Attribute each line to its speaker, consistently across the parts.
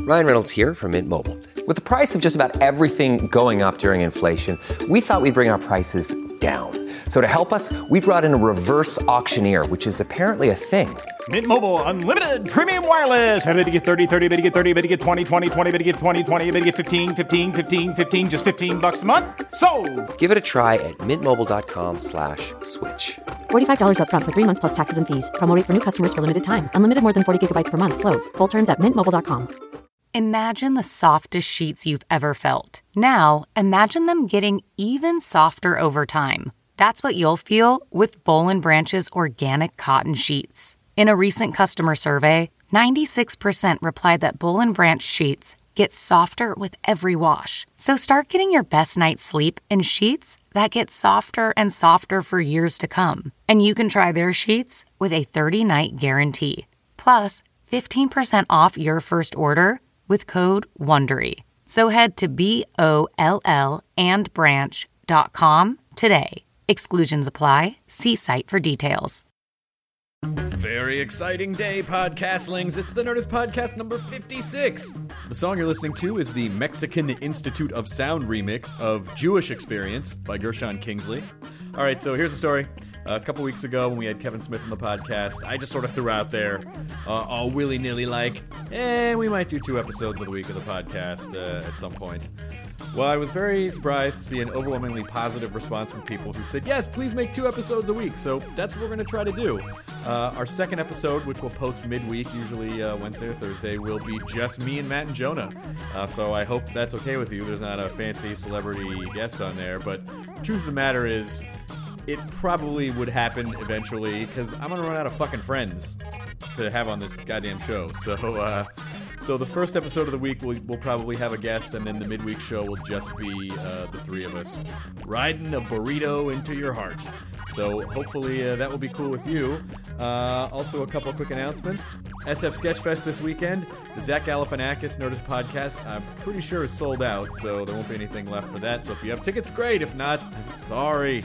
Speaker 1: Ryan Reynolds here from Mint Mobile. With the price of just about everything going up during inflation, we thought we'd bring our prices down. So to help us, we brought in a reverse auctioneer, which is apparently a thing.
Speaker 2: Mint Mobile Unlimited Premium Wireless. How to get 30, 30, bit to get 30, bit to get 20, 20, 20, bit to get 20, 20, bit to get 15, 15, 15, 15, just $15 a month? Sold!
Speaker 1: Give it a try at mintmobile.com/switch.
Speaker 3: $45 up front for 3 months plus taxes and fees. Promo rate for new customers for limited time. Unlimited more than 40 gigabytes per month. Slows full terms at mintmobile.com.
Speaker 4: Imagine the softest sheets you've ever felt. Now, imagine them getting even softer over time. That's what you'll feel with Boll & Branch's organic cotton sheets. In a recent customer survey, 96% replied that Boll & Branch sheets get softer with every wash. So start getting your best night's sleep in sheets that get softer and softer for years to come. And you can try their sheets with a 30-night guarantee. Plus, 15% off your first order with code WONDERY. So head to BOLLandbranch.com today. Exclusions apply. See site for details.
Speaker 5: Very exciting day, podcastlings. It's the Nerdist Podcast number 56. The song you're listening to is the Mexican Institute of Sound remix of Jewish Experience by Gershon Kingsley. All right, so here's the story. A couple weeks ago when we had Kevin Smith on the podcast, I just sort of threw out there, all willy-nilly like, we might do 2 episodes of the week of the podcast at some point. Well, I was very surprised to see an overwhelmingly positive response from people who said, yes, please make 2 episodes a week. So that's what we're going to try to do. Our second episode, which we'll post midweek, usually Wednesday or Thursday, will be just me and Matt and Jonah. So I hope that's okay with you. There's not a fancy celebrity guest on there. But the truth of the matter is, it probably would happen eventually, because I'm going to run out of fucking friends to have on this goddamn show. So the first episode of the week, we'll probably have a guest, and then the midweek show will just be the 3 of us riding a burrito into your heart. So hopefully that will be cool with you. Also, a couple of quick announcements. SF Sketchfest this weekend. The Zach Galifianakis Nerdist Podcast, I'm pretty sure is sold out, so there won't be anything left for that. So if you have tickets, great. If not, I'm sorry.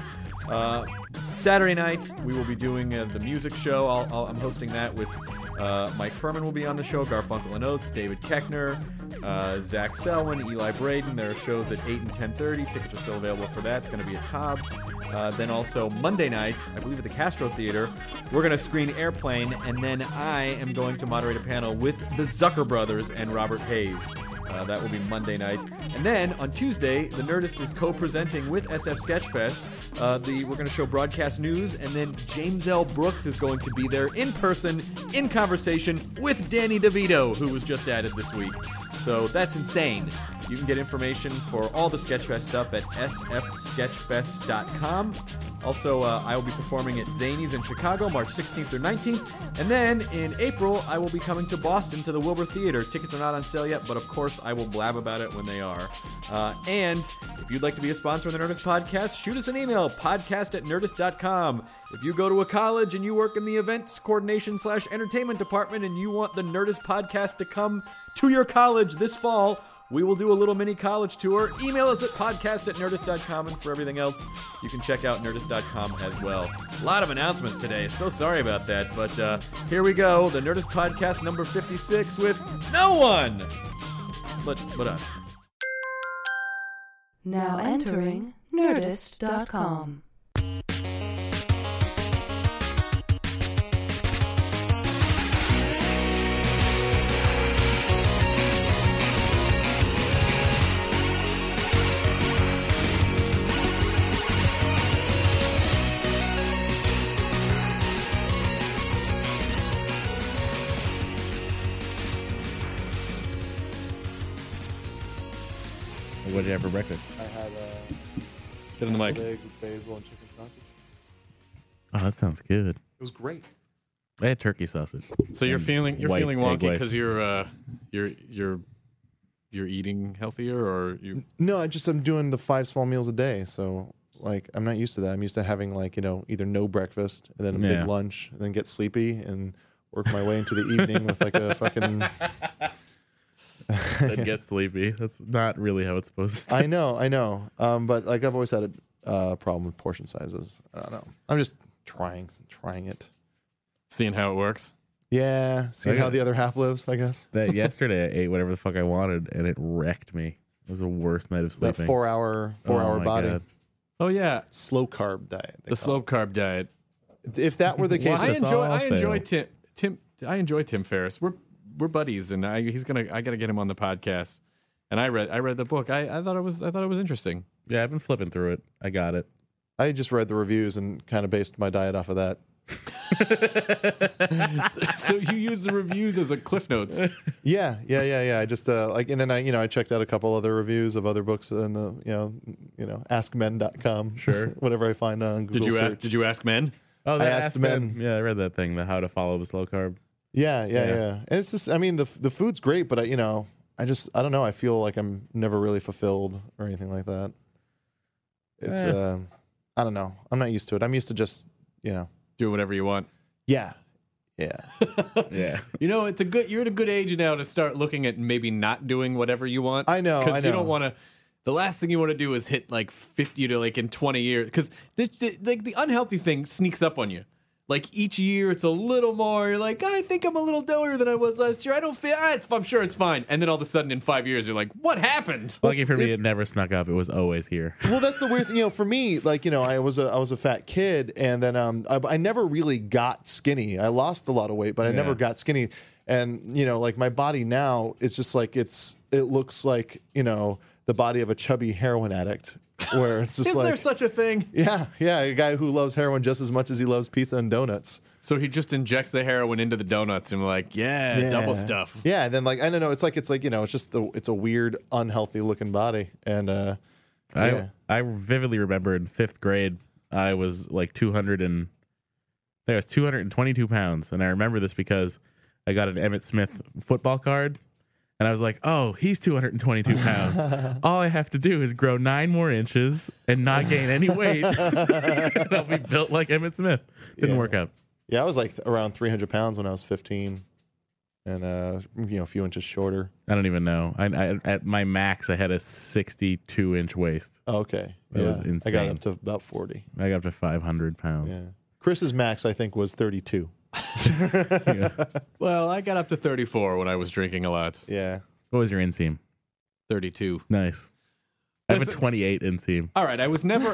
Speaker 5: Saturday night, we will be doing the music show. I'm hosting that with Mike Furman will be on the show, Garfunkel and Oates, David Koechner, Zach Selwyn, Eli Braden. There are shows at 8 and 10:30. Tickets are still available for that. It's going to be at Cobb's. Then also Monday night, I believe at the Castro Theater, we're going to screen Airplane, and then I am going to moderate a panel with the Zucker Brothers and Robert Hayes. That will be Monday night. And then on Tuesday, the Nerdist is co-presenting with SF Sketchfest. We're going to show broadcast news, and then James L. Brooks is going to be there in person, in conversation with Danny DeVito, who was just added this week. So that's insane. You can get information for all the Sketchfest stuff at sfsketchfest.com. Also, I will be performing at Zanies in Chicago, March 16th through 19th. And then in April, I will be coming to Boston to the Wilbur Theater. Tickets are not on sale yet, but of course, I will blab about it when they are. And if you'd like to be a sponsor of the Nerdist Podcast, shoot us an email, podcast@nerdist.com. If you go to a college and you work in the events coordination/entertainment department and you want the Nerdist Podcast to come to your college this fall, we will do a little mini college tour. Email us at podcast@nerdist.com, and for everything else, you can check out nerdist.com as well. A lot of announcements today. So sorry about that, but here we go. The Nerdist Podcast number 56 with no one but us.
Speaker 6: Now entering nerdist.com.
Speaker 7: What did you have for breakfast?
Speaker 8: I had
Speaker 5: Get in the mic.
Speaker 8: eggs with basil and chicken sausage.
Speaker 7: Oh, that sounds good.
Speaker 8: It was great.
Speaker 7: I had turkey sausage.
Speaker 2: So you're feeling
Speaker 7: white
Speaker 2: feeling
Speaker 7: egg
Speaker 2: wonky
Speaker 7: white.
Speaker 2: because you're eating healthier, or you?
Speaker 8: No, I'm doing the 5 small meals a day, so like I'm not used to that. I'm used to having either no breakfast and then a big lunch and then get sleepy and work my way into the evening with like a fucking.
Speaker 7: Then get sleepy. That's not really how it's supposed to.
Speaker 8: I know. But like I've always had a problem with portion sizes. I don't know. I'm just trying it.
Speaker 2: Seeing how it works.
Speaker 8: Yeah, seeing
Speaker 7: I got
Speaker 8: how
Speaker 7: it.
Speaker 8: the other half lives, I guess.
Speaker 7: That yesterday I ate whatever the fuck I wanted, and it wrecked me. It was the worst night of
Speaker 8: That
Speaker 7: sleeping.
Speaker 8: 4-hour
Speaker 7: Oh my
Speaker 8: body.
Speaker 7: God.
Speaker 5: Oh yeah,
Speaker 8: Slow carb diet. they
Speaker 5: the
Speaker 8: call
Speaker 5: slow carb diet.
Speaker 8: it. If that were the case,
Speaker 5: I
Speaker 7: It's all
Speaker 5: enjoy
Speaker 7: fail.
Speaker 5: Tim Ferriss. We're buddies, and I gotta get him on the podcast. And I read the book. I thought it was interesting.
Speaker 7: Yeah, I've been flipping through it. I got it.
Speaker 8: I just read the reviews and kind of based my diet off of that.
Speaker 5: So you use the reviews as a cliff notes.
Speaker 8: Yeah. I just and then I checked out a couple other reviews of other books in the askmen.com.
Speaker 7: Sure.
Speaker 8: Whatever I find on Google search.
Speaker 5: Did you ask men?
Speaker 7: Oh,
Speaker 8: I
Speaker 7: that
Speaker 8: asked men.
Speaker 7: Yeah, I read that thing, the how to follow the slow carb.
Speaker 8: Yeah.
Speaker 7: Yeah.
Speaker 8: And it's just, I mean, the food's great, but I don't know. I feel like I'm never really fulfilled or anything like that. It's I don't know. I'm not used to it. I'm used to just
Speaker 5: Do whatever you want.
Speaker 8: yeah.
Speaker 7: Yeah.
Speaker 5: You're at a good age now to start looking at maybe not doing whatever you want.
Speaker 8: I know.
Speaker 5: Because you don't want to. The last thing you want to do is hit like 50 to like in 20 years. Because the unhealthy thing sneaks up on you. Like each year it's a little more. You're like, I think I'm a little doughier than I was last year. I don't feel. I'm sure it's fine. And then all of a sudden in 5 years you're like, what happened?
Speaker 7: Lucky for me, it never snuck up. It was always here.
Speaker 8: Well, that's the weird thing. For me, I was a fat kid, and then I never really got skinny. I lost a lot of weight, but I never got skinny. And like my body now, it's just like it looks like the body of a chubby heroin addict, where it's just
Speaker 5: Is there such a thing?
Speaker 8: yeah, a guy who loves heroin just as much as he loves pizza and donuts.
Speaker 5: So he just injects the heroin into the donuts and like, yeah. Double stuff.
Speaker 8: Yeah, and then I don't know, it's just it's a weird, unhealthy looking body, and
Speaker 7: I vividly remember in 5th grade, I was like 222 pounds. And I remember this because I got an Emmitt Smith football card. And I was like, oh, he's 222 pounds. All I have to do is grow 9 more inches and not gain any weight. And I'll be built like Emmitt Smith. Didn't work out.
Speaker 8: Yeah, I was like around 300 pounds when I was 15, and a few inches shorter.
Speaker 7: I don't even know. I at my max, I had a 62-inch waist.
Speaker 8: Oh, okay,
Speaker 7: That was insane.
Speaker 8: I got up to about 40.
Speaker 7: I got up to 500 pounds.
Speaker 8: Yeah, Chris's max I think was 32.
Speaker 7: Yeah.
Speaker 5: Well, I got up to 34 when I was drinking a lot.
Speaker 8: Yeah.
Speaker 7: What was your inseam?
Speaker 5: 32.
Speaker 7: Nice. I have a
Speaker 5: Listen-
Speaker 7: 28 inseam.
Speaker 5: All right, I was never.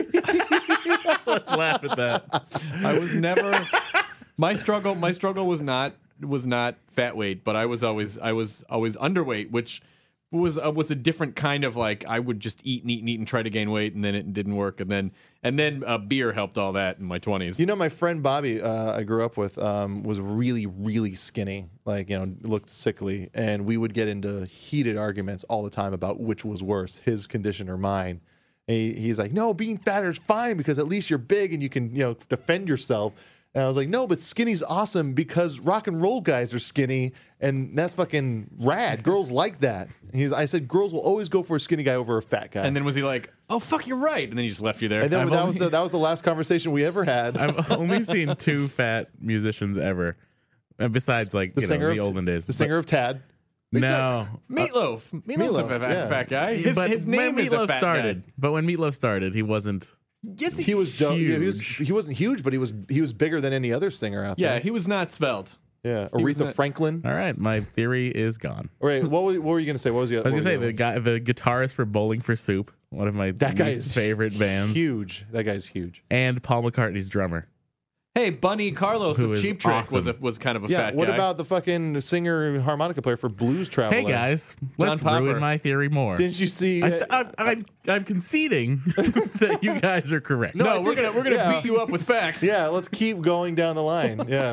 Speaker 7: Let's laugh at that.
Speaker 5: I was never. My struggle was not fat weight, but I was always underweight, which was a different kind of like I would just eat and try to gain weight, and then it didn't work, and then beer helped all that in my 20s.
Speaker 8: My friend Bobby, I grew up with, was really, really skinny, looked sickly, and we would get into heated arguments all the time about which was worse, his condition or mine. And he's like, no, being fatter is fine because at least you're big and you can, defend yourself. And I was like, no, but skinny's awesome because rock and roll guys are skinny, and that's fucking rad. Girls like that. I said, girls will always go for a skinny guy over a fat guy.
Speaker 5: And then was he like, oh fuck, you're right, and then he just left you there.
Speaker 8: And then that was the last conversation we ever had.
Speaker 7: I've only seen 2 fat musicians ever, besides like the olden days.
Speaker 8: The singer of Tad.
Speaker 7: No,
Speaker 5: Meatloaf. Meatloaf's a fat guy. His name
Speaker 7: when
Speaker 5: is a
Speaker 7: Meatloaf
Speaker 5: fat
Speaker 7: started,
Speaker 5: guy.
Speaker 7: but when Meatloaf started, he wasn't.
Speaker 5: Yes,
Speaker 8: He was dope. Yeah,
Speaker 7: Huge.
Speaker 8: he wasn't huge, but he was bigger than any other singer out
Speaker 5: Yeah,
Speaker 8: there.
Speaker 5: he was not svelte.
Speaker 8: Yeah,
Speaker 5: was
Speaker 8: Aretha
Speaker 5: not-
Speaker 8: Franklin.
Speaker 7: All right, my theory is gone.
Speaker 8: All right, what were you gonna say? What was the?
Speaker 7: I was gonna say the guitarist for Bowling for Soup, one of my
Speaker 8: That guy
Speaker 7: least
Speaker 8: is
Speaker 7: favorite bands,
Speaker 8: huge. That guy's huge.
Speaker 7: and Paul McCartney's drummer.
Speaker 5: Hey, Bunny Carlos
Speaker 7: Who
Speaker 5: of
Speaker 7: is
Speaker 5: Cheap Trick
Speaker 7: awesome.
Speaker 5: was kind of a
Speaker 8: Yeah.
Speaker 5: fat
Speaker 8: What
Speaker 5: guy.
Speaker 8: about the fucking singer and harmonica player for Blues Traveler?
Speaker 7: Hey guys, let's
Speaker 5: Popper.
Speaker 7: ruin my theory more.
Speaker 8: Didn't you see?
Speaker 7: I'm conceding that you guys are correct.
Speaker 5: No, we're gonna beat you up with facts.
Speaker 8: yeah, let's keep going down the line. Yeah.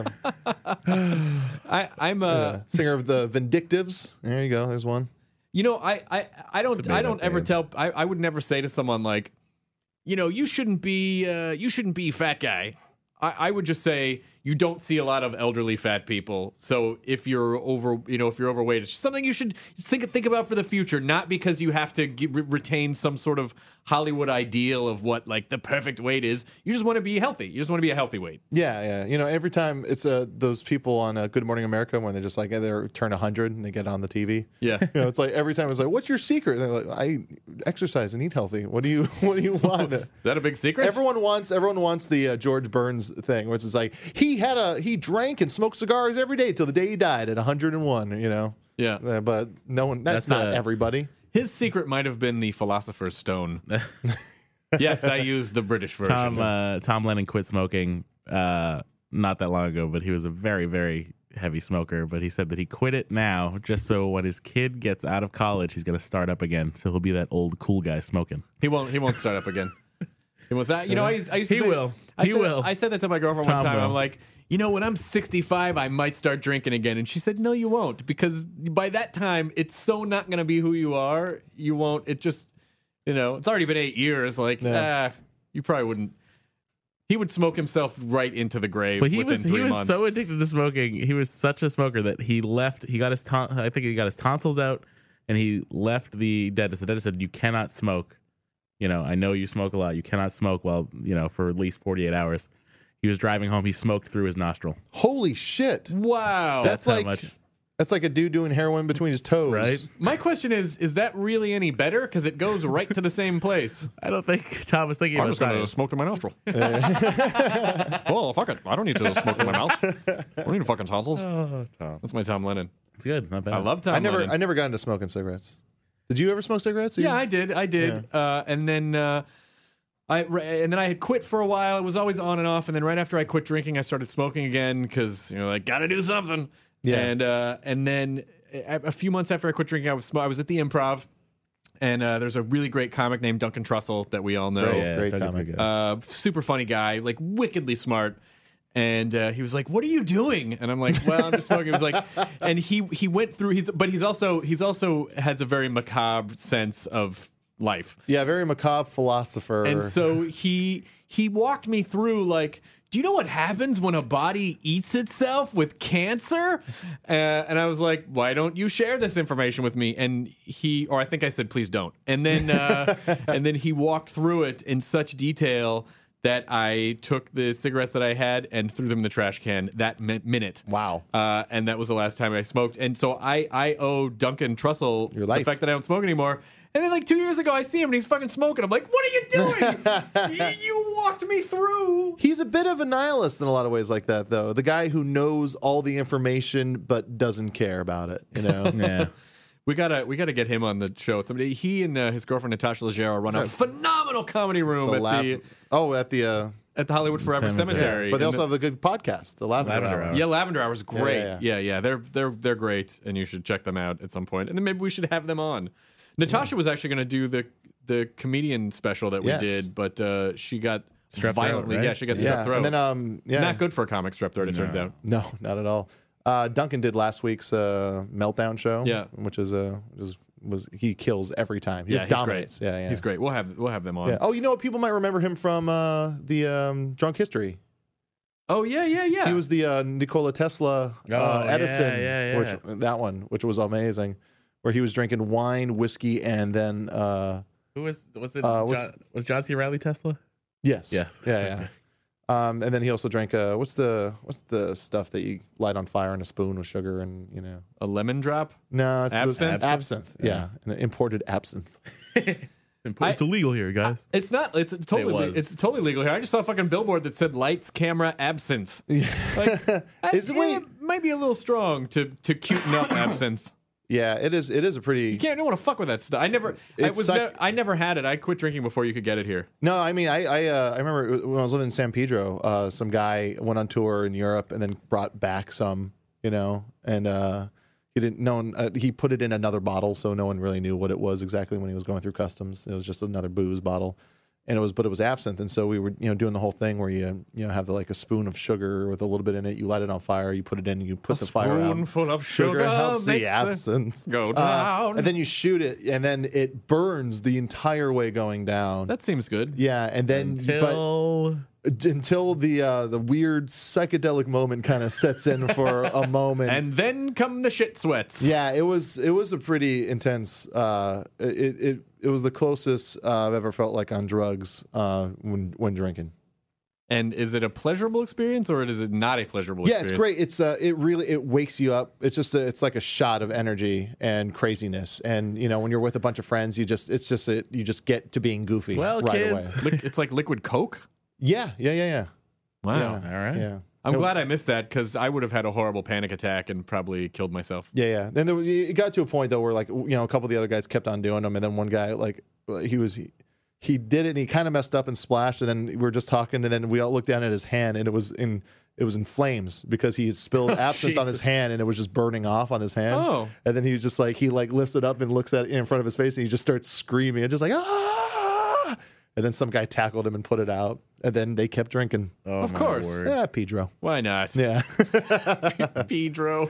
Speaker 5: I'm
Speaker 8: Singer of the Vindictives. There you go. There's one.
Speaker 5: I don't
Speaker 7: made-up
Speaker 5: ever
Speaker 7: band.
Speaker 5: tell I would never say to someone like, you shouldn't be fat guy. I would just say you don't see a lot of elderly fat people. So if you're overweight, it's just something you should think about for the future, not because you have to retain some sort of Hollywood ideal of what like the perfect weight is. You just want to be healthy. You just want to be a healthy weight.
Speaker 8: Yeah. Every time it's those people on Good Morning America when they're just like they turn 100 and they get on the TV.
Speaker 5: Yeah.
Speaker 8: It's like every time it's like, what's your secret? And they're like, I exercise and eat healthy. What do you want?
Speaker 5: Is that a big secret?
Speaker 8: Everyone wants the George Burns thing, which is like he he drank and smoked cigars every day till the day he died at 101. You know.
Speaker 5: Yeah.
Speaker 8: But no one. That's not everybody.
Speaker 5: His secret might have been the Philosopher's Stone. Yes, I used the British version.
Speaker 7: Tom Lennon quit smoking not that long ago, but he was a very, very heavy smoker. But he said that he quit it now just so when his kid gets out of college, he's going to start up again. So he'll be that old cool guy smoking.
Speaker 5: He won't start up again. He was that. I used to
Speaker 7: He
Speaker 5: say,
Speaker 7: will. He will.
Speaker 5: I said that to my girlfriend one
Speaker 7: Tom
Speaker 5: time.
Speaker 7: will.
Speaker 5: I'm like, when I'm 65, I might start drinking again. And she said, no, you won't. Because by that time, it's so not going to be who you are. You won't. It just, it's already been 8 years. Like, you probably wouldn't. He would smoke himself right into the grave
Speaker 7: But he
Speaker 5: within 3 months.
Speaker 7: was so addicted to smoking. He was such a smoker that he left. He got his I think he got his tonsils out, and he left the dentist. The dentist said, "You cannot smoke. I know you smoke a lot. You cannot smoke for at least 48 hours." He was driving home. He smoked through his nostril.
Speaker 8: Holy shit!
Speaker 5: Wow,
Speaker 8: That's
Speaker 7: how
Speaker 8: like
Speaker 7: much.
Speaker 8: That's like a dude doing heroin between his toes,
Speaker 7: Right?
Speaker 5: My question is that really any better? Because it goes right to the same place.
Speaker 7: I don't think Tom was thinking about science.
Speaker 5: smoke to my nostril. Well, fuck it. I don't need to smoke to my mouth. I don't need fucking tonsils.
Speaker 7: Oh, Tom.
Speaker 5: That's my Tom Lennon.
Speaker 7: It's good. Not bad.
Speaker 5: I love Tom Lennon.
Speaker 8: I never got into smoking cigarettes. Did you ever smoke cigarettes?
Speaker 5: Yeah, I did. And then I had quit for a while. It was always on and off. And then right after I quit drinking, I started smoking again because gotta do something.
Speaker 8: Yeah.
Speaker 5: And then a few months after I quit drinking, I was at the Improv, and there's a really great comic named Duncan Trussell that we all know.
Speaker 8: Great
Speaker 7: Doug's
Speaker 8: comic.
Speaker 7: good.
Speaker 5: Super funny guy, like wickedly smart. And he was like, "What are you doing?" And I'm like, "Well, I'm just smoking." He was like, and he went through. He's also has a very macabre sense of life.
Speaker 8: Yeah, very macabre philosopher.
Speaker 5: And so he walked me through like, do you know what happens when a body eats itself with cancer? And I was like, why don't you share this information with me? And I think I said, please don't. And then he walked through it in such detail that I took the cigarettes that I had and threw them in the trash can that minute.
Speaker 8: Wow.
Speaker 5: And that was the last time I smoked. And so I owe Duncan Trussell
Speaker 8: Your
Speaker 5: the
Speaker 8: life.
Speaker 5: fact that I don't smoke anymore. And then like 2 years ago, I see him and he's fucking smoking. I'm like, what are you doing? you walked me through.
Speaker 8: He's a bit of a nihilist in a lot of ways like that, though. The guy who knows all the information but doesn't care about it,
Speaker 7: Yeah.
Speaker 5: We gotta get him on the show. He and his girlfriend Natasha Leggero run a phenomenal comedy room at the Hollywood Forever Cemetery.
Speaker 8: But they also have a good podcast, the Lavender Hour.
Speaker 5: Yeah, Lavender Hour is great.
Speaker 8: Yeah.
Speaker 5: Yeah. They're great, and you should check them out at some point. And then maybe we should have them on. Natasha was actually going to do the comedian special that we did, but she got
Speaker 7: Strep
Speaker 5: violently.
Speaker 7: throat, right?
Speaker 5: Yeah, she got
Speaker 8: Yeah,
Speaker 5: strep throat.
Speaker 8: and then
Speaker 5: Not good for a comic, strep throat. It turns out.
Speaker 8: No, not at all. Duncan did last week's Meltdown show.
Speaker 5: Yeah.
Speaker 8: which was he kills every time. He just
Speaker 5: He's
Speaker 8: dominates.
Speaker 5: great.
Speaker 8: Yeah,
Speaker 5: He's great. We'll have them on.
Speaker 8: Yeah. Oh, you know what? People might remember him from the Drunk History.
Speaker 5: Oh yeah.
Speaker 8: He was the Nikola Tesla Edison, which was amazing, where he was drinking wine, whiskey, and then
Speaker 7: Who was it? Was John C. Reilly Tesla?
Speaker 8: yes,
Speaker 7: Yes.
Speaker 8: yeah. And then he also drank what's the stuff that you light on fire in a spoon with sugar and
Speaker 5: a lemon drop.
Speaker 8: no, it's
Speaker 5: Absinthe?
Speaker 8: absinthe. Yeah, an imported absinthe.
Speaker 7: It's illegal here, guys.
Speaker 5: It's not. It's totally.
Speaker 7: was.
Speaker 5: It's totally legal here. I just saw a fucking billboard that said "Lights, Camera, Absinthe." Like, it might be a little strong to cuten up absinthe.
Speaker 8: Yeah, it is. It is a pretty.
Speaker 5: You don't want to fuck with that stuff. I never had it. I quit drinking before you could get it here.
Speaker 8: No, I mean, I remember when I was living in San Pedro, some guy went on tour in Europe and then brought back some, and he didn't know. He put it in another bottle, so no one really knew what it was exactly when he was going through customs. It was just another booze bottle, and it was absinthe. And so we were, doing the whole thing where you have a spoon of sugar with a little bit in it. You light it on fire, you put it in, and you put the fire out.
Speaker 5: Spoonful of sugar
Speaker 8: helps
Speaker 5: makes
Speaker 8: the absinthe
Speaker 5: go down.
Speaker 8: and then you shoot it, and then it burns the entire way going down.
Speaker 5: That seems good.
Speaker 8: Yeah, and then until the weird psychedelic moment kind of sets in for a moment,
Speaker 5: And then come the shit sweats.
Speaker 8: yeah, it was a pretty intense. It was the closest I've ever felt like on drugs when drinking.
Speaker 5: And is it a pleasurable experience or is it not a pleasurable
Speaker 8: Yeah,
Speaker 5: experience?
Speaker 8: it's great. It wakes you up. It's like a shot of energy and craziness. And when you're with a bunch of friends, you just get to being goofy
Speaker 7: Well,
Speaker 8: right
Speaker 7: kids.
Speaker 8: away.
Speaker 5: It's like liquid Coke.
Speaker 8: Yeah.
Speaker 5: Wow.
Speaker 8: Yeah.
Speaker 7: All right.
Speaker 8: Yeah.
Speaker 5: I'm glad I missed that because I would have had a horrible panic attack and probably killed myself.
Speaker 8: Yeah. Then it got to a point though where like a couple of the other guys kept on doing them, and then one guy like he did it and he kind of messed up and splashed, and then we were just talking, and then we all looked down at his hand and it was in flames because he had spilled absinthe on his hand and it was just burning off on his hand.
Speaker 5: Oh.
Speaker 8: And then he was just like he lifts it up and looks at it in front of his face and he just starts screaming and just like ah. And then some guy tackled him and put it out. And then they kept drinking.
Speaker 7: Oh,
Speaker 5: Of
Speaker 7: my
Speaker 5: course.
Speaker 7: word.
Speaker 8: Yeah, Pedro.
Speaker 5: Why not?
Speaker 8: Yeah.
Speaker 5: Pedro.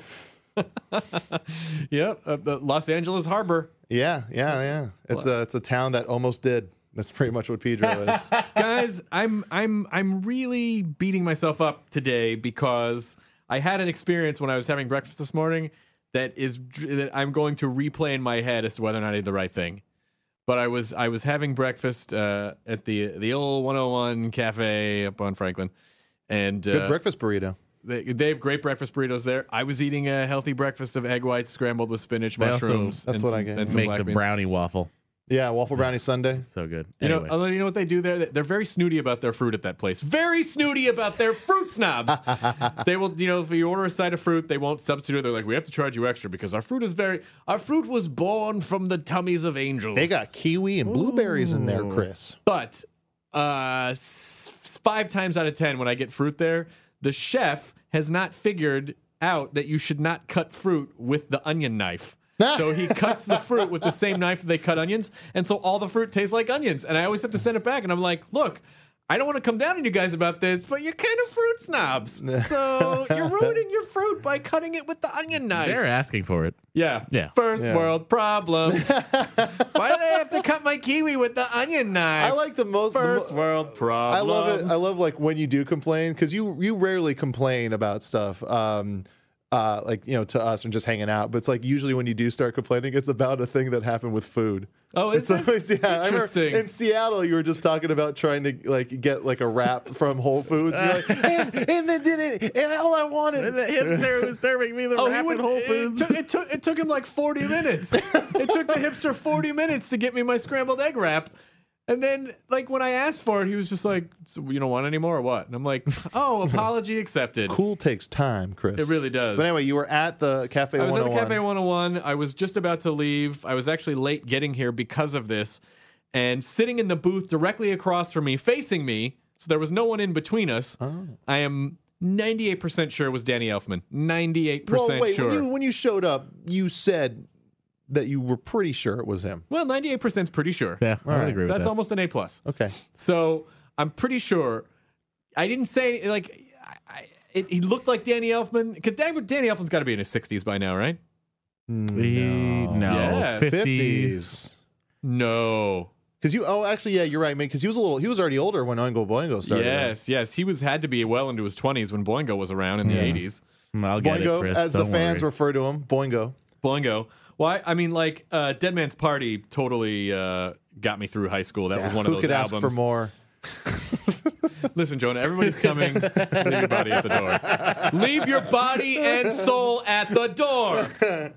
Speaker 5: Yep. Los Angeles Harbor.
Speaker 8: Yeah. It's a town that almost did. That's pretty much what Pedro is.
Speaker 5: Guys, I'm really beating myself up today because I had an experience when I was having breakfast this morning that I'm going to replay in my head as to whether or not I did the right thing. But I was having breakfast at the old 101 Cafe up on Franklin, and
Speaker 8: Good breakfast burrito.
Speaker 5: They have great breakfast burritos there. I was eating a healthy breakfast of egg whites scrambled with spinach,
Speaker 7: They also-
Speaker 5: mushrooms.
Speaker 8: That's
Speaker 5: and
Speaker 8: what
Speaker 5: some,
Speaker 8: I get.
Speaker 5: and some
Speaker 7: Make
Speaker 5: black
Speaker 7: the
Speaker 5: beans.
Speaker 7: brownie waffle.
Speaker 8: Yeah, waffle brownie sundae.
Speaker 7: So good.
Speaker 5: You
Speaker 7: Anyway.
Speaker 5: know what they do there? They're very snooty about their fruit at that place. Very snooty about their fruit snobs. They will, if you order a side of fruit, they won't substitute it. They're like, we have to charge you extra because our fruit was born from the tummies of angels.
Speaker 8: They got kiwi and blueberries in there, Chris.
Speaker 5: But 5 times out of 10, when I get fruit there, the chef has not figured out that you should not cut fruit with the onion knife. So he cuts the fruit with the same knife that they cut onions, and so all the fruit tastes like onions. And I always have to send it back, and I'm like, look, I don't want to come down on you guys about this, but you're kind of fruit snobs. So you're ruining your fruit by cutting it with the onion knife.
Speaker 7: They're asking for it.
Speaker 5: Yeah.
Speaker 7: Yeah.
Speaker 5: First world problems. Why do they have to cut my kiwi with the onion knife?
Speaker 8: I like the most
Speaker 5: First world problems.
Speaker 8: I love it. I love like when you do complain because you rarely complain about stuff. To us and just hanging out, but it's like usually when you do start complaining, it's about a thing that happened with food.
Speaker 5: Oh,
Speaker 8: it's always, yeah. I remember
Speaker 5: Interesting.
Speaker 8: in Seattle, you were just talking about trying to like get like a wrap from Whole Foods. You're like, and they did it, and all I wanted.
Speaker 7: And the hipster was serving me the wrap at Whole Foods.
Speaker 5: It took him like 40 minutes. It took the hipster 40 minutes to get me my scrambled egg wrap. And then, like, when I asked for it, he was just like, so you don't want any more or what? And I'm like, oh, apology accepted.
Speaker 8: Cool takes time, Chris.
Speaker 5: It really does.
Speaker 8: But anyway, you were at the Cafe 101.
Speaker 5: I was at the Cafe 101. I was just about to leave. I was actually late getting here because of this. And sitting in the booth directly across from me, facing me, so there was no one in between us, I am 98% sure it was Danny Elfman. 98%
Speaker 8: Well, wait,
Speaker 5: sure.
Speaker 8: when you showed up, you said that you were pretty sure it was him.
Speaker 5: Well, 98% is pretty sure.
Speaker 7: Yeah, I would agree with
Speaker 5: That's
Speaker 7: that.
Speaker 5: almost an A+.
Speaker 8: Okay.
Speaker 5: So I'm pretty sure. I didn't say any, like he looked like Danny Elfman because Danny Elfman's got to be in his 60s by now, right?
Speaker 7: No.
Speaker 5: Yes.
Speaker 8: 50s.
Speaker 5: No.
Speaker 8: Because actually, yeah, you're right, man. Because he was already older when Oingo Boingo started.
Speaker 5: Yes. He had to be well into his 20s when Boingo was around in the 80s.
Speaker 7: I'll get
Speaker 8: Boingo,
Speaker 7: it, Chris.
Speaker 8: as the
Speaker 7: Don't
Speaker 8: fans
Speaker 7: worry.
Speaker 8: refer to him, Boingo.
Speaker 5: Boingo. Well, I mean, like Dead Man's Party totally got me through high school. That was one of
Speaker 8: Who
Speaker 5: those
Speaker 8: could
Speaker 5: albums.
Speaker 8: ask for more?
Speaker 5: Listen, Jonah, everybody's coming. Leave your body at the door. Leave your body and soul at the door.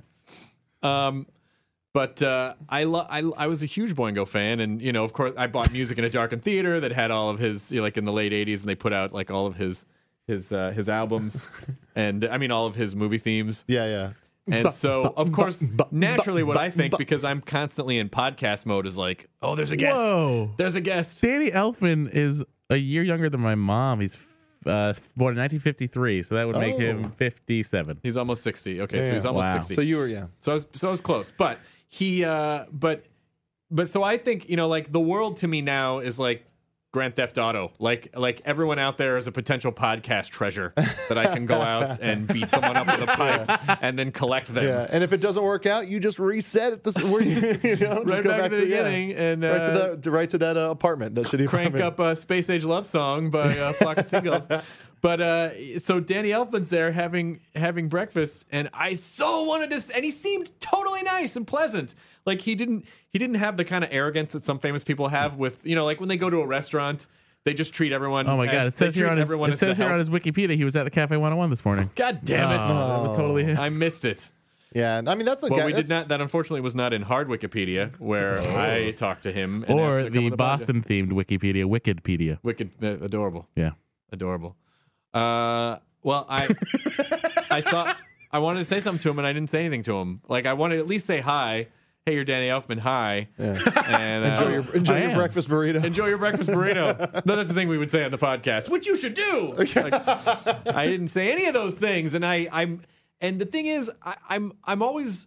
Speaker 5: But I was a huge Boingo fan, and of course, I bought Music in a Darkened Theater that had all of his, like in the late '80s, and they put out like all of his albums, and I mean all of his movie themes.
Speaker 8: Yeah.
Speaker 5: And so, of course, naturally, what I think, because I'm constantly in podcast mode, is like, oh, there's a guest.
Speaker 7: Whoa.
Speaker 5: There's a guest.
Speaker 7: Danny Elfman is a year younger than my mom. He's born in 1953, so that would make him 57.
Speaker 5: He's almost 60. Okay, so he's almost
Speaker 7: Wow.
Speaker 5: 60.
Speaker 8: So you were, yeah.
Speaker 5: So I was close, but he, but so I think like the world to me now is like Grand Theft Auto. Like everyone out there is a potential podcast treasure that I can go out and beat someone up with a pipe and then collect them.
Speaker 8: Yeah, and if it doesn't work out, you just reset it. Where just
Speaker 5: Right
Speaker 8: go
Speaker 5: back
Speaker 8: back
Speaker 5: to the beginning and
Speaker 8: right to that apartment. That shitty
Speaker 5: crank
Speaker 8: apartment.
Speaker 5: up a Space Age Love Song by Flock of Seagulls. But so Danny Elfman's there having breakfast, and I so wanted to. And he seemed totally nice and pleasant. Like he didn't have the kind of arrogance that some famous people have with like when they go to a restaurant, they just treat everyone.
Speaker 7: Oh my God! It says here on his
Speaker 5: on
Speaker 7: his Wikipedia he was at the Cafe 101 this morning.
Speaker 5: God damn it!
Speaker 7: That was totally him.
Speaker 5: I missed it.
Speaker 8: Yeah, I mean that's
Speaker 5: Well, we did not. That unfortunately was not in hard Wikipedia where I talked to him. And asked him
Speaker 7: Or
Speaker 5: to come
Speaker 7: the
Speaker 5: on podcast.
Speaker 7: Boston themed Wikipedia, Wickedpedia.
Speaker 5: Wicked, adorable.
Speaker 7: Yeah.
Speaker 5: Adorable. Well, I wanted to say something to him, and I didn't say anything to him. Like, I wanted to at least say hi. Hey, you're Danny Elfman. Hi.
Speaker 8: Yeah.
Speaker 5: And
Speaker 8: Enjoy your breakfast burrito.
Speaker 5: Enjoy your breakfast burrito. No, that's the thing we would say on the podcast. Which you should do. Like, I didn't say any of those things, and I'm the thing is, I'm always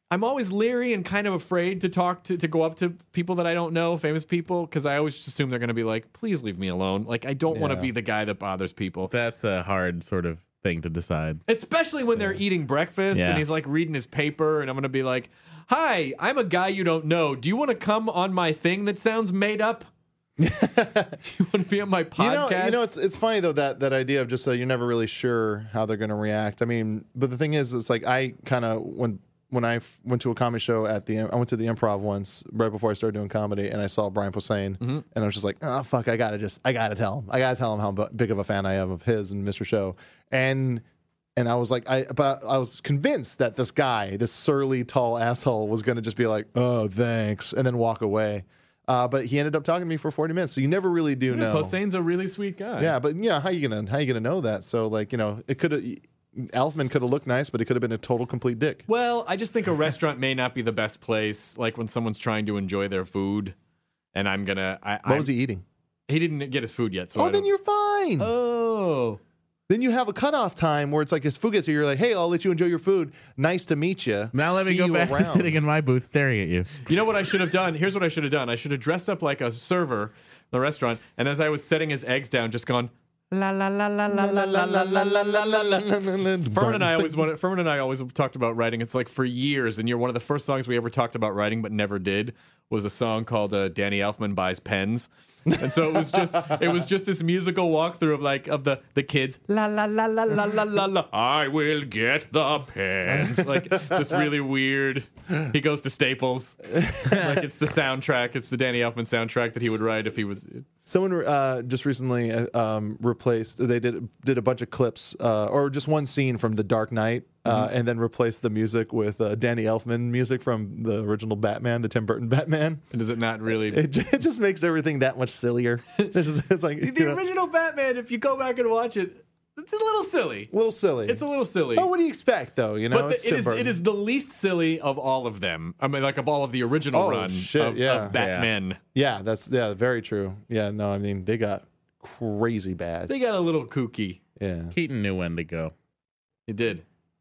Speaker 5: leery and kind of afraid to talk to go up to people that I don't know, famous people, because I always assume they're going to be like, please leave me alone. Like, I don't want to be the guy that bothers people.
Speaker 7: That's a hard sort of thing to decide.
Speaker 5: Especially when they're eating breakfast and he's like reading his paper, and I'm going to be like, hi, I'm a guy you don't know. Do you want to come on my thing that sounds made up? You want to be on my podcast?
Speaker 8: You know, it's funny though that idea of just you're never really sure how they're going to react. I mean, but the thing is, it's like I kind of when I went to a comedy show I went to the Improv once right before I started doing comedy, and I saw Brian Posehn, and I was just like, oh fuck, I gotta tell him how big of a fan I am of his and Mr. Show, and I was like, I was convinced that this guy, this surly tall asshole, was gonna just be like, oh thanks, and then walk away. But he ended up talking to me for 40 minutes, so you never really do know.
Speaker 5: Posehn's a really sweet guy.
Speaker 8: Yeah, but how you gonna know that? So like, it could have. Elfman could have looked nice, but he could have been a total complete dick.
Speaker 5: Well, I just think a restaurant may not be the best place, like when someone's trying to enjoy their food, and what
Speaker 8: was he eating?
Speaker 5: He didn't get his food yet. So
Speaker 8: then you're fine.
Speaker 5: Oh.
Speaker 8: Then you have a cutoff time where it's like his food gets here. You're like, hey, I'll let you enjoy your food. Nice to meet you.
Speaker 7: Now let me go back to sitting in my booth staring at you.
Speaker 5: You know what I should have done? Here's what I should have done. I should have dressed up like a server in the restaurant, and as I was setting his eggs down, just gone, la la la la la la la la la la la la. Furman and I always talked about writing. It's like for years, and one of the first songs we ever talked about writing but never did was a song called Danny Elfman Buys Pens. And so it was just this musical walkthrough of the kids, la la la la la la la la, I will get the pens. Like this really weird. He goes to Staples. Like it's the soundtrack. It's the Danny Elfman soundtrack that he would write if he was.
Speaker 8: Someone just recently replaced. They did a bunch of clips or just one scene from The Dark Knight, and then replaced the music with Danny Elfman music from the original Batman, the Tim Burton Batman.
Speaker 5: And does it not really?
Speaker 8: It just makes everything that much sillier. It's like
Speaker 5: the original Batman. If you go back and watch it, it's a little silly.
Speaker 8: It's a little silly. Oh, what do you expect, though?
Speaker 5: But it is the least silly of all of them. I mean, like of all of the original run of Batman.
Speaker 8: Yeah, that's very true. Yeah, no, I mean they got crazy bad.
Speaker 5: They got a little kooky.
Speaker 8: Yeah,
Speaker 7: Keaton knew when to go.
Speaker 5: He did.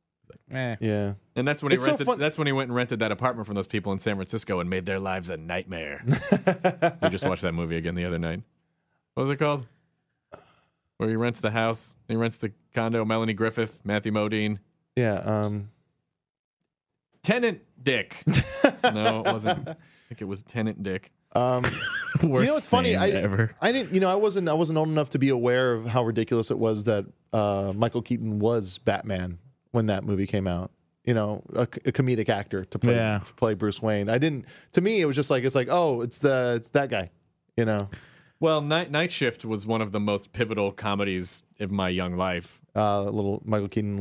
Speaker 8: Yeah,
Speaker 5: and that's when he rented. That's when he went and rented that apartment from those people in San Francisco and made their lives a nightmare. We just watched that movie again the other night. What was it called? Where he rents the house, he rents the condo. Melanie Griffith, Matthew Modine.
Speaker 8: Yeah.
Speaker 5: Tenant Dick. No, it wasn't. I think it was Tenant Dick.
Speaker 8: It's funny. I didn't. I wasn't old enough to be aware of how ridiculous it was that Michael Keaton was Batman when that movie came out. A comedic actor to play Bruce Wayne. I didn't. To me, it was just like it's that guy.
Speaker 5: Well, Night Shift was one of the most pivotal comedies of my young life.
Speaker 8: Little Michael Keaton,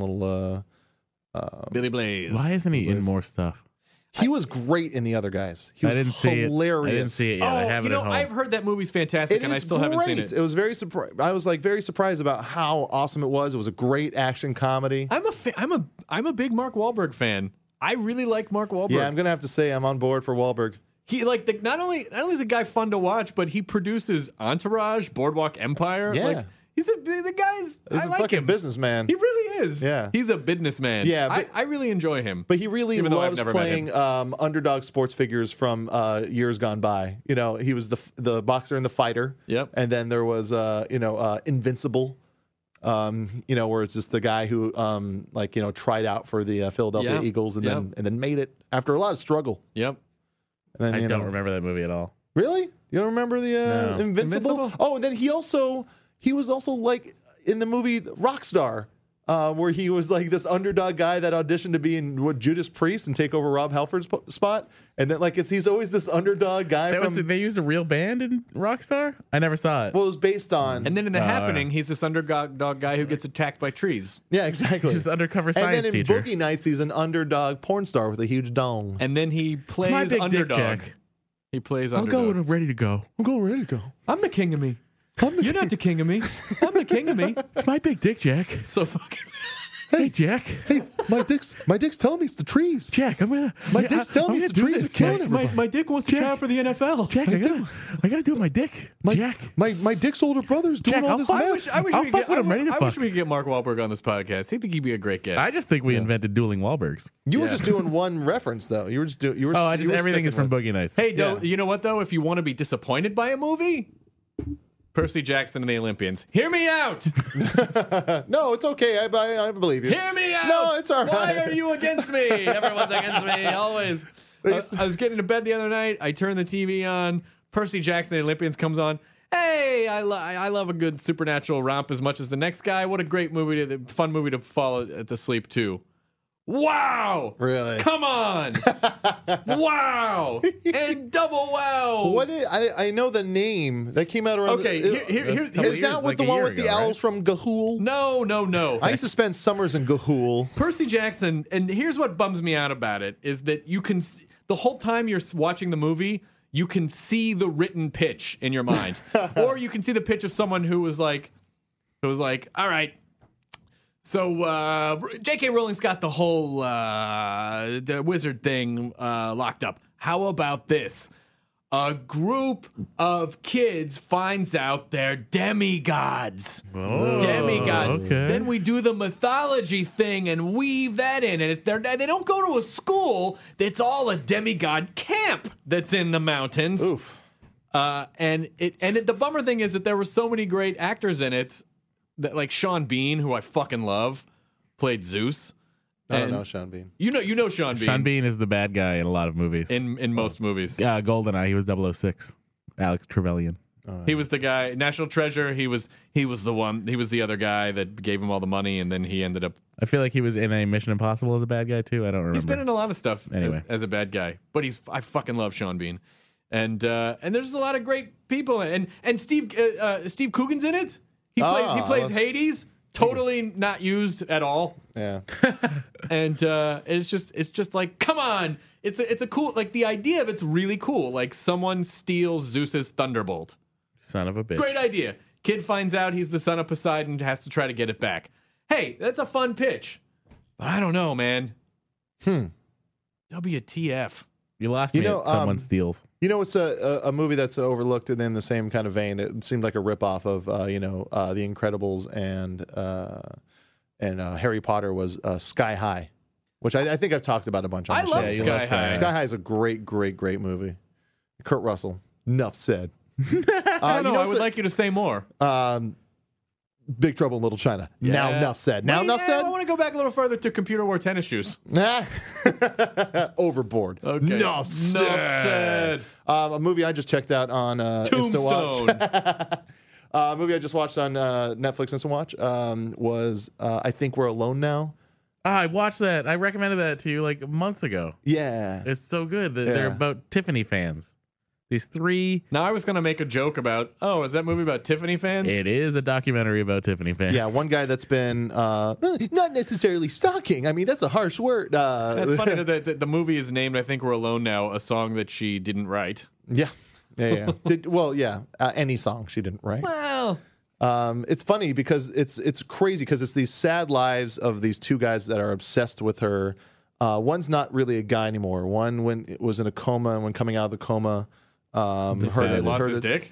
Speaker 5: Billy Blaze.
Speaker 7: Why isn't he in more stuff?
Speaker 8: He was great in The Other Guys. He was hilarious.
Speaker 7: I didn't see it yet. I have it at home.
Speaker 5: I've heard that movie's fantastic, and I still haven't seen it.
Speaker 8: It was very surprised. I was very surprised about how awesome it was. It was a great action comedy.
Speaker 5: I'm a big Mark Wahlberg fan. I really like Mark Wahlberg.
Speaker 8: Yeah, I'm gonna have to say I'm on board for Wahlberg.
Speaker 5: He not only is the guy fun to watch, but he produces Entourage, Boardwalk Empire.
Speaker 8: Yeah.
Speaker 5: Like, he's the guy's.
Speaker 8: He's
Speaker 5: I
Speaker 8: a
Speaker 5: like
Speaker 8: fucking
Speaker 5: him.
Speaker 8: businessman.
Speaker 5: He really is.
Speaker 8: Yeah.
Speaker 5: He's a businessman.
Speaker 8: Yeah, but,
Speaker 5: I really enjoy him.
Speaker 8: But he really loves playing underdog sports figures from years gone by. He was the boxer and the fighter.
Speaker 5: Yep.
Speaker 8: And then there was Invincible. Where it's just the guy who tried out for the Philadelphia Eagles and then made it after a lot of struggle.
Speaker 5: Yep.
Speaker 8: And then,
Speaker 7: I don't remember that movie at all.
Speaker 8: Really? You don't remember the Invincible? Oh, and then he was also like in the movie Rockstar, where he was like this underdog guy that auditioned to be in Judas Priest and take over Rob Halford's spot. And then he's always this underdog guy.
Speaker 7: They used a real band in Rockstar? I never saw it.
Speaker 8: Well, it was based on.
Speaker 5: And then in The Happening, he's this underdog guy who gets attacked by trees.
Speaker 8: Yeah, exactly.
Speaker 7: He's undercover science teacher.
Speaker 8: And then in Boogie Nights, he's an underdog porn star with a huge dong.
Speaker 5: And then he plays underdog. He plays underdog.
Speaker 7: I'm going ready to go.
Speaker 8: I'm going ready to go.
Speaker 5: I'm the king of me. You're not the king of me. I'm the king of me.
Speaker 7: It's my big dick, Jack.
Speaker 5: So fucking.
Speaker 7: Hey, Jack.
Speaker 8: Hey, my dick's telling me it's the trees.
Speaker 7: Jack, I'm gonna.
Speaker 8: My dick's telling me it's the trees are killing everybody.
Speaker 5: My dick wants to try out for the NFL.
Speaker 7: Jack, I gotta do it with my dick. Jack.
Speaker 8: My dick's older brother's doing
Speaker 7: Jack,
Speaker 8: all
Speaker 7: I'll
Speaker 8: this
Speaker 7: fuck-
Speaker 8: math.
Speaker 5: I wish
Speaker 7: I'll
Speaker 5: we could
Speaker 7: fuck
Speaker 5: get,
Speaker 7: when I'm ready to
Speaker 5: I wish
Speaker 7: fuck.
Speaker 5: we could get Mark Wahlberg on this podcast. I think he'd be a great guest.
Speaker 7: I just think we invented dueling Wahlbergs.
Speaker 8: You were just doing one reference though. You were just doing. You were.
Speaker 7: Oh,
Speaker 8: you were
Speaker 7: everything is
Speaker 8: sticking
Speaker 7: from
Speaker 8: with-
Speaker 7: Boogie Nights.
Speaker 5: Hey,
Speaker 8: Yeah.
Speaker 5: you know what though? If you want to be disappointed by a movie, Percy Jackson and the Olympians. Hear me out.
Speaker 8: No, it's okay. I believe you.
Speaker 5: Hear me out.
Speaker 8: No, it's all right.
Speaker 5: Why are you against me? Everyone's against me. Always. I was getting to bed the other night. I turned the TV on. Percy Jackson and the Olympians comes on. Hey, I love a good supernatural romp as much as the next guy. What a great movie, fun movie to fall to sleep to. Wow!
Speaker 8: Really?
Speaker 5: Come on! Wow! And double wow!
Speaker 8: What is, I know the name that came out around.
Speaker 5: Okay,
Speaker 8: is
Speaker 7: years,
Speaker 8: that
Speaker 7: like
Speaker 8: with the
Speaker 7: a
Speaker 8: one
Speaker 7: year
Speaker 8: with the
Speaker 7: ago,
Speaker 8: owls from Ga'Hoole?
Speaker 5: No.
Speaker 8: I used to spend summers in Ga'Hoole.
Speaker 5: Percy Jackson, and here's what bums me out about it, is that you can, the whole time you're watching the movie, you can see the written pitch in your mind. Or you can see the pitch of someone who was like, all right, so J.K. Rowling's got the whole the wizard thing locked up. How about this? A group of kids finds out they're demigods. Demigods.
Speaker 7: okay.
Speaker 5: Then we do the mythology thing and weave that in. And they don't go to a school. It's all a demigod camp that's in the mountains.
Speaker 8: Oof.
Speaker 5: And the bummer thing is that there were so many great actors in it, that like Sean Bean, who I fucking love, played Zeus.
Speaker 8: I don't
Speaker 5: And
Speaker 8: know Sean Bean.
Speaker 5: You know Sean Bean.
Speaker 7: Sean Bean is the bad guy in a lot of movies.
Speaker 5: in most movies.
Speaker 7: GoldenEye, he was 006. Alex Trevelyan.
Speaker 5: He was the guy. National Treasure. He was the one. He was the other guy that gave him all the money, and then he ended up.
Speaker 7: I feel like he was in a Mission Impossible as a bad guy too. I don't remember.
Speaker 5: He's been in a lot of stuff
Speaker 7: Anyway.
Speaker 5: as a bad guy, but I fucking love Sean Bean, and there's a lot of great people, and Steve Coogan's in it. He plays Hades. Totally not used at all.
Speaker 8: Yeah.
Speaker 5: And it's just like, come on, it's a cool, like the idea of it's really cool. Like someone steals Zeus's thunderbolt.
Speaker 7: Son of a bitch.
Speaker 5: Great idea. Kid finds out he's the son of Poseidon and has to try to get it back. Hey, that's a fun pitch. But I don't know, man. WTF.
Speaker 7: You lost me at someone steals.
Speaker 8: You know, it's a movie that's overlooked and in the same kind of vein. It seemed like a ripoff of The Incredibles and Harry Potter was Sky High, which I think I've talked about a bunch. On
Speaker 5: I
Speaker 8: the
Speaker 5: love
Speaker 8: show.
Speaker 7: you
Speaker 5: Sky
Speaker 7: love Sky
Speaker 5: High.
Speaker 7: High.
Speaker 8: Sky High is a great movie. Kurt Russell. Enough said.
Speaker 5: I don't know. I would like you to say more.
Speaker 8: Big Trouble in Little China. Now enough said. Now
Speaker 5: Wait,
Speaker 8: enough said.
Speaker 5: I want to go back a little further to Computer Wore Tennis Shoes.
Speaker 8: Overboard.
Speaker 5: Okay.
Speaker 8: Enough said. A movie I just checked out on Instant Watch.
Speaker 5: Tombstone.
Speaker 8: A movie I just watched on Netflix Instant Watch was I Think We're Alone Now.
Speaker 7: I watched that. I recommended that to you like months ago.
Speaker 8: Yeah.
Speaker 7: It's so good. They're about Tiffany fans. These three.
Speaker 5: Now I was going to make a joke about, is that movie about Tiffany fans?
Speaker 7: It is a documentary about Tiffany fans.
Speaker 8: Yeah, one guy that's been not necessarily stalking. I mean, that's a harsh word.
Speaker 5: That's funny that the movie is named I Think We're Alone Now, a song that she didn't write.
Speaker 8: Yeah. Any song she didn't write.
Speaker 5: Well,
Speaker 8: It's funny because it's crazy because it's these sad lives of these two guys that are obsessed with her. One's not really a guy anymore. One when it was in a coma and when coming out of the coma,
Speaker 5: lost his dick?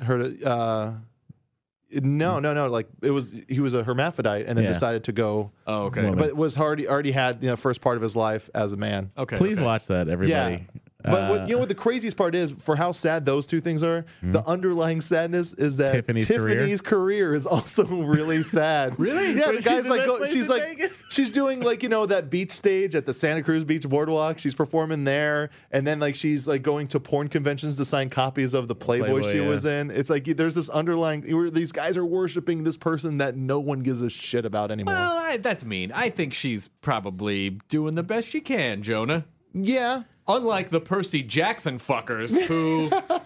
Speaker 8: No. Like he was a hermaphrodite and then decided to go.
Speaker 5: Oh, okay.
Speaker 7: Woman.
Speaker 8: But was already had first part of his life as a man.
Speaker 5: Okay.
Speaker 7: Please
Speaker 5: okay.
Speaker 7: watch that, everybody.
Speaker 8: Yeah. But what the craziest part is, for how sad those two things are, the underlying sadness is that
Speaker 7: Tiffany's
Speaker 8: career is also really sad.
Speaker 5: Really?
Speaker 8: Yeah,
Speaker 7: When
Speaker 8: the guy's
Speaker 7: she's in
Speaker 8: like,
Speaker 7: that place
Speaker 8: she's
Speaker 7: in
Speaker 8: like,
Speaker 7: Vegas?
Speaker 8: she's doing like that beach stage at the Santa Cruz Beach Boardwalk. She's performing there, and then like she's like going to porn conventions to sign copies of the Playboy she was in. It's like there's this underlying. These guys are worshiping this person that no one gives a shit about anymore.
Speaker 5: Well, that's mean. I think she's probably doing the best she can, Jonah.
Speaker 8: Yeah.
Speaker 5: Unlike the Percy Jackson fuckers who...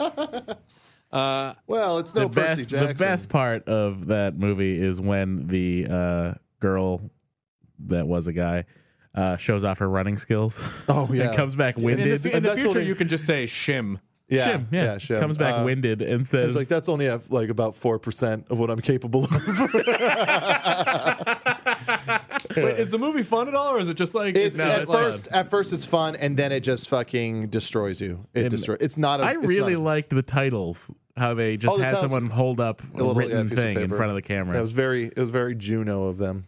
Speaker 8: Well, it's no Percy Jackson.
Speaker 7: The best part of that movie is when the girl that was a guy shows off her running skills.
Speaker 8: Oh, yeah.
Speaker 7: And comes back winded.
Speaker 5: In the
Speaker 8: And that's
Speaker 5: future,
Speaker 8: what
Speaker 5: you can just say shim.
Speaker 8: Yeah,
Speaker 7: Shim, yeah.
Speaker 8: Shim.
Speaker 7: Comes back winded and says,
Speaker 8: It's like, that's only like about 4% of what I'm capable of.
Speaker 5: Wait, is the movie fun at all, or is it just like
Speaker 8: It's at first it's fun, and then it just fucking destroys you. It's not.
Speaker 7: I really liked the titles. How they just had someone hold up a
Speaker 8: little,
Speaker 7: written
Speaker 8: piece of
Speaker 7: thing in
Speaker 8: paper.
Speaker 7: front of the camera.
Speaker 8: It was very Juno of them.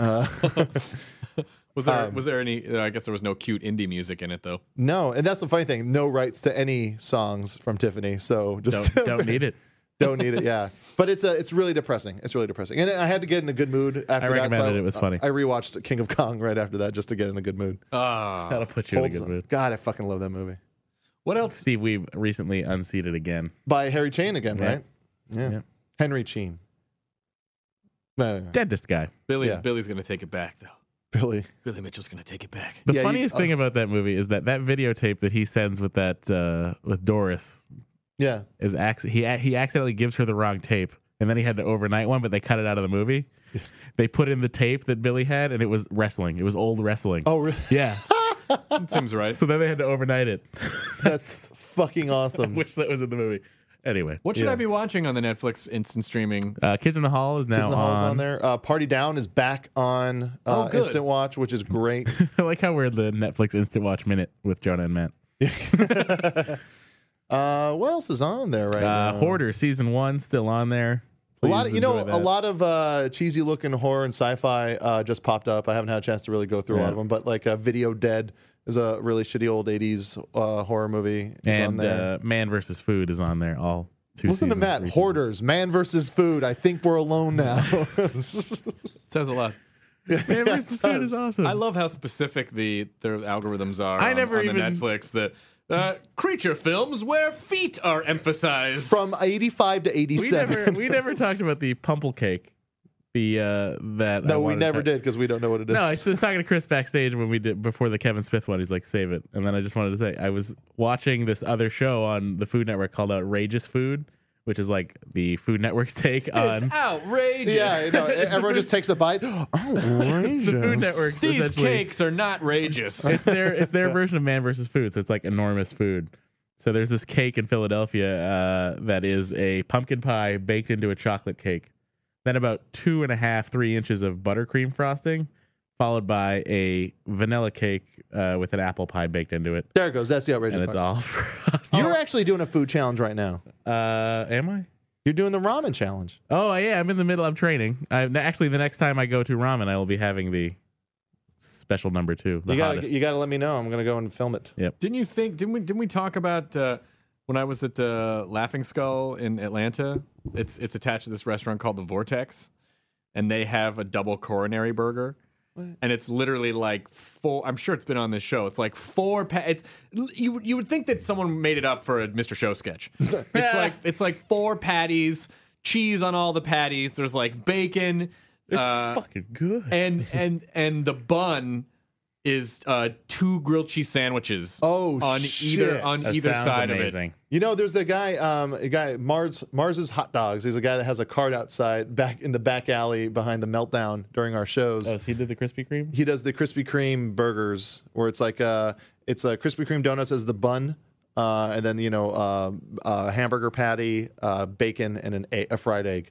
Speaker 5: Was there any? I guess there was no cute indie music in it though.
Speaker 8: No, and that's the funny thing. No rights to any songs from Tiffany, so just
Speaker 7: don't need it.
Speaker 8: Don't need it. Yeah, but it's really depressing. It's really depressing, and I had to get in a good mood after that.
Speaker 7: I recommended it. It was funny.
Speaker 8: I rewatched King of Kong right after that just to get in a good mood.
Speaker 7: That'll put you in a good mood.
Speaker 8: God, I fucking love that movie.
Speaker 5: What else?
Speaker 7: Steve Weave recently unseated again
Speaker 8: by Harry Chain again,
Speaker 7: yeah.
Speaker 8: right? Yeah, Henry Chain.
Speaker 7: Dentist guy.
Speaker 5: Billy's gonna take it back though.
Speaker 8: Billy
Speaker 5: Mitchell's gonna take it back.
Speaker 7: The funniest thing about that movie is that videotape that he sends with that with Doris.
Speaker 8: Yeah,
Speaker 7: is he accidentally gives her the wrong tape, and then he had to overnight one, but they cut it out of the movie. They put in the tape that Billy had, and it was wrestling. It was old wrestling.
Speaker 8: Oh, really?
Speaker 7: Yeah.
Speaker 5: Seems right.
Speaker 7: So then they had to overnight it.
Speaker 8: That's fucking awesome.
Speaker 7: I wish that was in the movie. Anyway,
Speaker 5: what should I be watching on the Netflix instant streaming?
Speaker 7: Kids in the Hall is now
Speaker 8: Kids in the Hall is on there. Party Down is back on Instant Watch, which is great.
Speaker 7: I like how we're the Netflix Instant Watch Minute with Jonah and Matt.
Speaker 8: What else is on there right now?
Speaker 7: Hoarder season 1 still on there.
Speaker 8: A lot of cheesy looking horror and sci-fi just popped up. I haven't had a chance to really go through a lot of them, but like Video Dead is a really shitty old 80s horror movie.
Speaker 7: And on there. Man vs. Food is on there. All 2
Speaker 8: Listen to Matt. Hoarders, Man vs. Food. I think we're alone now.
Speaker 5: Says a lot.
Speaker 7: Man vs. Food is awesome.
Speaker 5: I love how specific their algorithms are on the Netflix. The creature films where feet are emphasized.
Speaker 8: From 85 to 87.
Speaker 7: We never talked about the Pumple Cake. We never did because we don't know what it is. No, I was talking to Chris backstage when we did before the Kevin Smith one. He's like, save it. And then I just wanted to say I was watching this other show on the Food Network called Outrageous Food, which is like the Food Network's take on.
Speaker 5: It's outrageous.
Speaker 8: Yeah, everyone just takes a bite. Outrageous.
Speaker 7: The Food Network.
Speaker 5: These cakes are not rageous.
Speaker 7: It's their version of Man vs. Food. So it's like enormous food. So there's this cake in Philadelphia that is a pumpkin pie baked into a chocolate cake. Then about 2.5-3 inches of buttercream frosting, followed by a vanilla cake with an apple pie baked into it.
Speaker 8: There it goes. That's the outrageous
Speaker 7: and it's
Speaker 8: part.
Speaker 7: all frosted.
Speaker 8: You're actually doing a food challenge right now.
Speaker 7: Am I?
Speaker 8: You're doing the ramen challenge.
Speaker 7: Oh, yeah. I'm in the middle. I'm training. Actually, the next time I go to ramen, I will be having the special number 2.
Speaker 8: You gotta let me know. I'm gonna go and film it.
Speaker 7: Yep.
Speaker 5: Didn't we talk about when I was at Laughing Skull in Atlanta? It's attached to this restaurant called the Vortex, and they have a double coronary burger. What? And it's literally like 4. I'm sure it's been on this show. It's like 4. You would think that someone made it up for a Mr. Show sketch. It's like 4 patties, cheese on all the patties. There's like bacon.
Speaker 7: It's fucking good.
Speaker 5: And the bun is 2 grilled cheese sandwiches.
Speaker 8: On
Speaker 5: either side
Speaker 7: amazing.
Speaker 5: of it.
Speaker 8: You know, there's the guy, Mars's Hot Dogs. He's a guy that has a cart outside back in the back alley behind the Meltdown during our shows.
Speaker 7: Oh, so he did the Krispy Kreme?
Speaker 8: He does the Krispy Kreme burgers, where it's like it's a Krispy Kreme donuts as the bun, and then a hamburger patty, bacon, and a fried egg.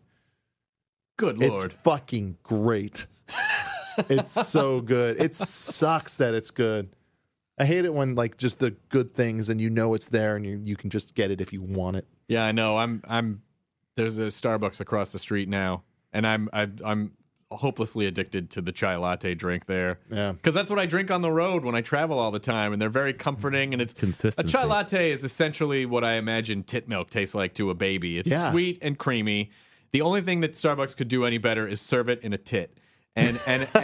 Speaker 5: Good Lord.
Speaker 8: It's fucking great. It's so good. It sucks that it's good. I hate it when like just the good things and it's there and you can just get it if you want it.
Speaker 5: Yeah, I know. I'm there's a Starbucks across the street now, and I'm hopelessly addicted to the chai latte drink there.
Speaker 8: Yeah,
Speaker 5: because that's what I drink on the road when I travel all the time, and they're very comforting. And it's
Speaker 7: consistency.
Speaker 5: A chai latte is essentially what I imagine tit milk tastes like to a baby. It's sweet and creamy. The only thing that Starbucks could do any better is serve it in a tit. And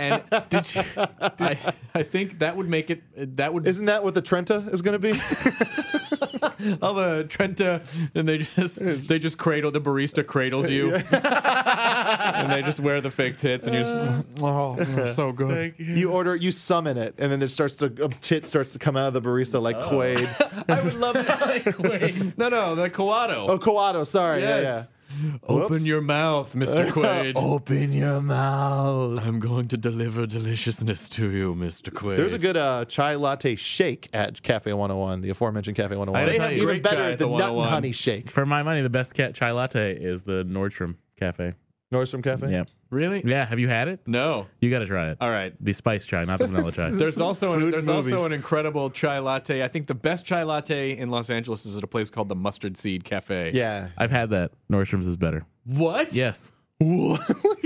Speaker 5: I think that would make it.
Speaker 8: Isn't that what the Trenta is going to be?
Speaker 5: Of a Trenta, and they just cradle the barista cradles you, and they just wear the fake tits, and you just so good.
Speaker 8: You summon it, and then a tit starts to come out of the barista like Quaid.
Speaker 5: I would love to. Like Quaid. No, the Coato.
Speaker 8: Oh, Coato. Sorry,
Speaker 5: yes.
Speaker 8: yeah.
Speaker 5: Open your mouth, Mr. Quaid.
Speaker 8: Open your mouth.
Speaker 5: I'm going to deliver deliciousness to you, Mr. Quaid.
Speaker 8: There's a good chai latte shake at Cafe 101, the aforementioned Cafe 101.
Speaker 7: They have
Speaker 8: even
Speaker 5: great
Speaker 8: better
Speaker 5: chai at
Speaker 8: the
Speaker 5: the
Speaker 8: nut and
Speaker 5: 101.
Speaker 8: honey shake.
Speaker 7: For my money, the best chai latte is the Nordstrom Cafe.
Speaker 8: Nordstrom Cafe?
Speaker 7: Yeah.
Speaker 5: Really?
Speaker 7: Yeah. Have you had it?
Speaker 5: No.
Speaker 7: You got to try it.
Speaker 5: All right.
Speaker 7: The spice chai, not the vanilla chai.
Speaker 5: There's also
Speaker 8: Food movies.
Speaker 5: an incredible chai latte. I think the best chai latte in Los Angeles is at a place called the Mustard Seed Cafe.
Speaker 8: Yeah.
Speaker 7: I've had that. Nordstrom's is better.
Speaker 5: What?
Speaker 7: Yes.
Speaker 8: You're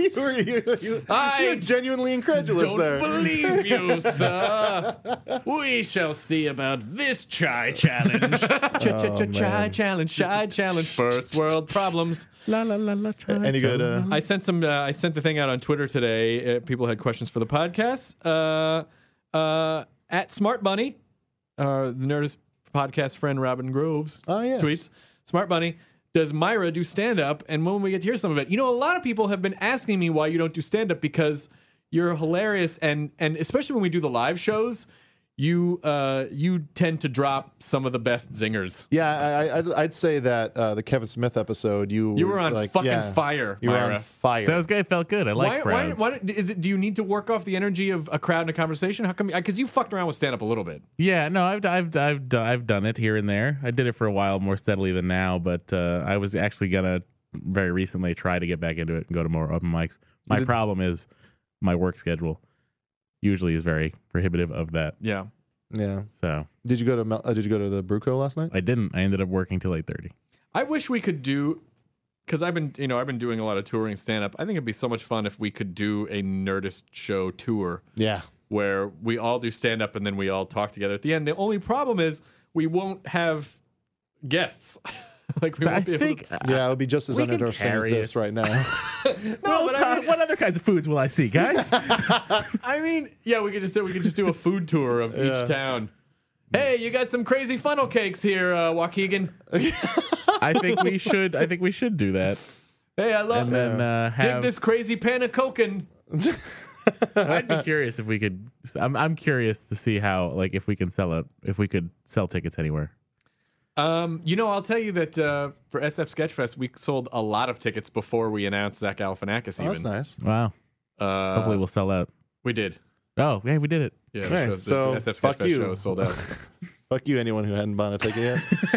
Speaker 8: genuinely incredulous
Speaker 5: Don't
Speaker 8: there.
Speaker 5: believe you, sir. We shall see about this chai challenge. Chai challenge. First world problems.
Speaker 7: La la la la chai.
Speaker 8: Any good?
Speaker 5: I sent the thing out on Twitter today. People had questions for the podcast. At Smart Bunny, the Nerdist podcast friend Robin Groves
Speaker 8: yes.
Speaker 5: tweets, Smart Bunny, does Myra do stand-up? And when we get to hear some of it, a lot of people have been asking me why you don't do stand-up because you're hilarious, and especially when we do the live shows, you tend to drop some of the best zingers.
Speaker 8: Yeah, I'd say that the Kevin Smith episode, you
Speaker 5: were on fire,
Speaker 8: You were
Speaker 5: Myra.
Speaker 8: on fire.
Speaker 7: That was good. It felt good. I like crowds.
Speaker 5: Why do you need to work off the energy of a crowd in a conversation? How come? Because you fucked around with stand-up a little bit.
Speaker 7: Yeah, no, I've done it here and there. I did it for a while more steadily than now, but I was actually gonna very recently try to get back into it and go to more open mics. My problem is my work schedule usually is very prohibitive of that.
Speaker 5: Yeah.
Speaker 8: Yeah.
Speaker 7: So
Speaker 8: Did you go to the Bruco last night?
Speaker 7: I didn't. I ended up working till 8:30.
Speaker 5: I wish we could do, because I've been doing a lot of touring stand-up. I think it'd be so much fun if we could do a Nerdist show tour
Speaker 8: Yeah.
Speaker 5: where we all do stand-up and then we all talk together at the end. The only problem is we won't have guests. Like we
Speaker 7: But I
Speaker 5: won't be able
Speaker 7: think
Speaker 5: to...
Speaker 8: Yeah, it would be just as
Speaker 7: we can
Speaker 8: uninteresting as
Speaker 7: carry
Speaker 8: this
Speaker 7: it.
Speaker 8: right now.
Speaker 5: No, but I mean,
Speaker 7: what other kinds of foods will I see, guys?
Speaker 5: yeah, we could just do a food tour of each town. Hey, you got some crazy funnel cakes here, Waukegan.
Speaker 7: I think we should do that.
Speaker 5: Hey, I love
Speaker 7: And then
Speaker 5: dig
Speaker 7: have.
Speaker 5: this crazy pan of coking.
Speaker 7: I'd be curious if we could. I'm curious to see how, like, if we could sell tickets anywhere.
Speaker 5: I'll tell you that for SF Sketchfest, we sold a lot of tickets before we announced Zach Galifianakis.
Speaker 8: Oh, that's nice.
Speaker 7: Wow. Hopefully we'll sell out.
Speaker 5: We did.
Speaker 7: Oh, hey, we did it.
Speaker 5: Yeah,
Speaker 8: Hey,
Speaker 5: the
Speaker 8: so
Speaker 5: SF
Speaker 8: fuck
Speaker 5: Sketchfest
Speaker 8: you.
Speaker 5: show sold out.
Speaker 8: Fuck you, anyone who hadn't bought a ticket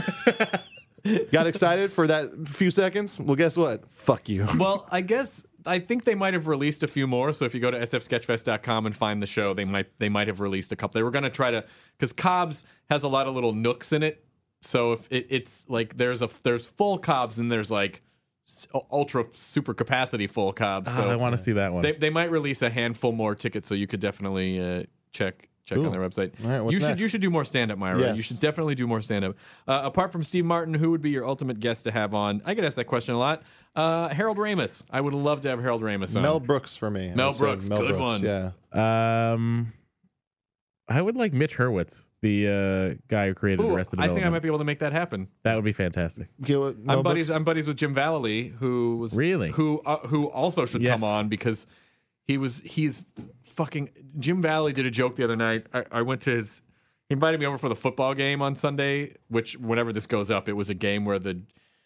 Speaker 8: yet. Got excited for that few seconds? Well, guess what? Fuck you.
Speaker 5: Well, I think they might have released a few more. So if you go to sfsketchfest.com and find the show, they might have released a couple. They were going to try to, because Cobb's has a lot of little nooks in it. So if it's like there's full Cobb's and there's like ultra super capacity full Cobb's. So
Speaker 7: I want to see that one.
Speaker 5: they might release a handful more tickets, so you could definitely check on their website.
Speaker 8: All right, what's next?
Speaker 5: You should do more stand up, Myra.
Speaker 8: Yes.
Speaker 5: You should definitely do more stand up. Apart from Steve Martin, who would be your ultimate guest to have on? I get asked that question a lot. Harold Ramis. I would love to have Harold Ramis on.
Speaker 8: Mel Brooks for me.
Speaker 5: Mel
Speaker 8: I would say
Speaker 5: Brooks, good one.
Speaker 8: Yeah.
Speaker 7: I would like Mitch Hurwitz, the guy who created
Speaker 5: Ooh,
Speaker 7: Arrested
Speaker 5: I
Speaker 7: Development.
Speaker 5: think I might be able to make that happen.
Speaker 7: That would be fantastic.
Speaker 8: Okay, what, Mel
Speaker 5: I'm
Speaker 8: Brooks?
Speaker 5: buddies with Jim Vallely, who was
Speaker 7: Really?
Speaker 5: who also should
Speaker 7: Yes.
Speaker 5: come on because he's fucking. Jim Valley did a joke the other night. I went to his. He invited me over for the football game on Sunday, which whenever this goes up, it was a game where the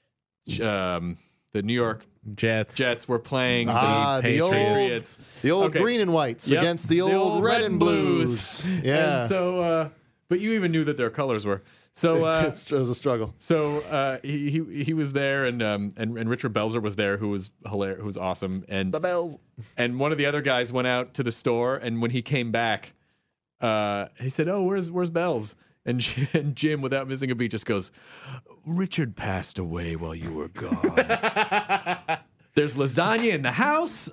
Speaker 5: New York
Speaker 7: Jets
Speaker 5: were playing
Speaker 8: Ah,
Speaker 5: the
Speaker 8: the old-
Speaker 5: Patriots.
Speaker 8: The old
Speaker 5: Okay.
Speaker 8: green and whites
Speaker 5: Yep.
Speaker 8: against the old red and blues. Yeah.
Speaker 5: And so, but you even knew that their colors were. So
Speaker 8: it was a struggle.
Speaker 5: So he was there, and Richard Belzer was there, who was hilarious, who was awesome, and
Speaker 8: The bells.
Speaker 5: and one of the other guys went out to the store, and when he came back, he said, "Oh, where's Bells?" And Jim, without missing a beat, just goes, "Richard passed away while you were gone." There's lasagna in the house.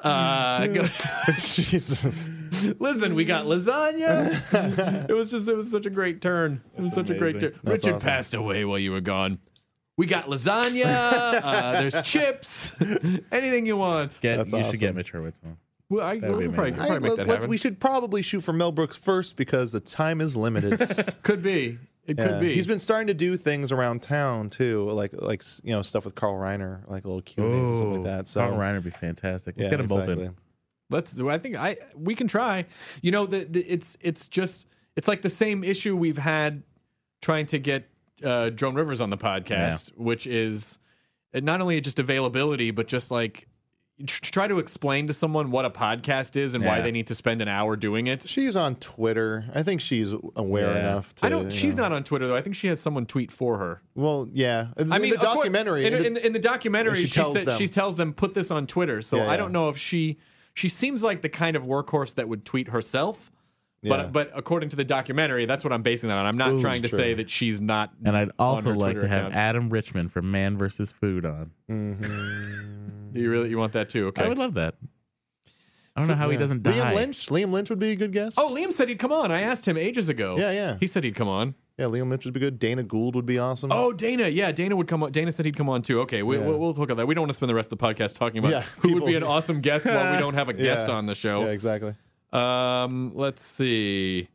Speaker 8: Jesus.
Speaker 5: Listen, we got lasagna. It was such a great turn. It was such a great turn.
Speaker 8: That's
Speaker 5: Richard
Speaker 8: awesome.
Speaker 5: passed away while you were gone. We got lasagna. There's chips. Anything you want.
Speaker 7: You
Speaker 8: That's
Speaker 7: should
Speaker 8: awesome.
Speaker 7: get Mitch Hurwitz on.
Speaker 5: Well,
Speaker 7: That'd be
Speaker 5: we'll probably,
Speaker 7: amazing.
Speaker 5: probably make that happen.
Speaker 8: We should probably shoot for Mel Brooks first because the time is limited.
Speaker 5: Could be. It
Speaker 8: Yeah.
Speaker 5: could be.
Speaker 8: He's been starting to do things around town too, like stuff with Carl Reiner, like little Q&As and stuff like that. So
Speaker 7: Carl Reiner would be fantastic. Let's
Speaker 8: yeah,
Speaker 7: get them both
Speaker 8: exactly.
Speaker 7: in.
Speaker 5: I think we can try. It's like the same issue we've had trying to get Joan Rivers on the podcast, which is not only just availability, but just like try to explain to someone what a podcast is and why they need to spend an hour doing it.
Speaker 8: She's on Twitter. I think she's aware enough to.
Speaker 5: She's not on Twitter though. I think she has someone tweet for her.
Speaker 8: Well, yeah.
Speaker 5: I mean,
Speaker 8: the documentary.
Speaker 5: In the documentary,
Speaker 8: she
Speaker 5: tells them put this on Twitter. So I don't know if she seems like the kind of workhorse that would tweet herself. But according to the documentary, that's what I'm basing that on. I'm not trying to say that she's not.
Speaker 7: And I'd also like
Speaker 5: Twitter
Speaker 7: to have
Speaker 5: account.
Speaker 7: Adam Richman from Man vs. Food on.
Speaker 5: Do you want that too? Okay,
Speaker 7: I would love that. I don't know how he doesn't die.
Speaker 8: Liam Lynch would be a good guest.
Speaker 5: Oh, Liam said he'd come on. I asked him ages ago.
Speaker 8: Yeah.
Speaker 5: He said he'd come on.
Speaker 8: Yeah, Liam Lynch would be good. Dana Gould would be awesome.
Speaker 5: Oh, Dana. Yeah, Dana would come on. Dana said he'd come on too. Okay, we'll hook on that. We don't want to spend the rest of the podcast talking about who would be an awesome guest while we don't have a guest on the show.
Speaker 8: Yeah, exactly.
Speaker 5: Let's see.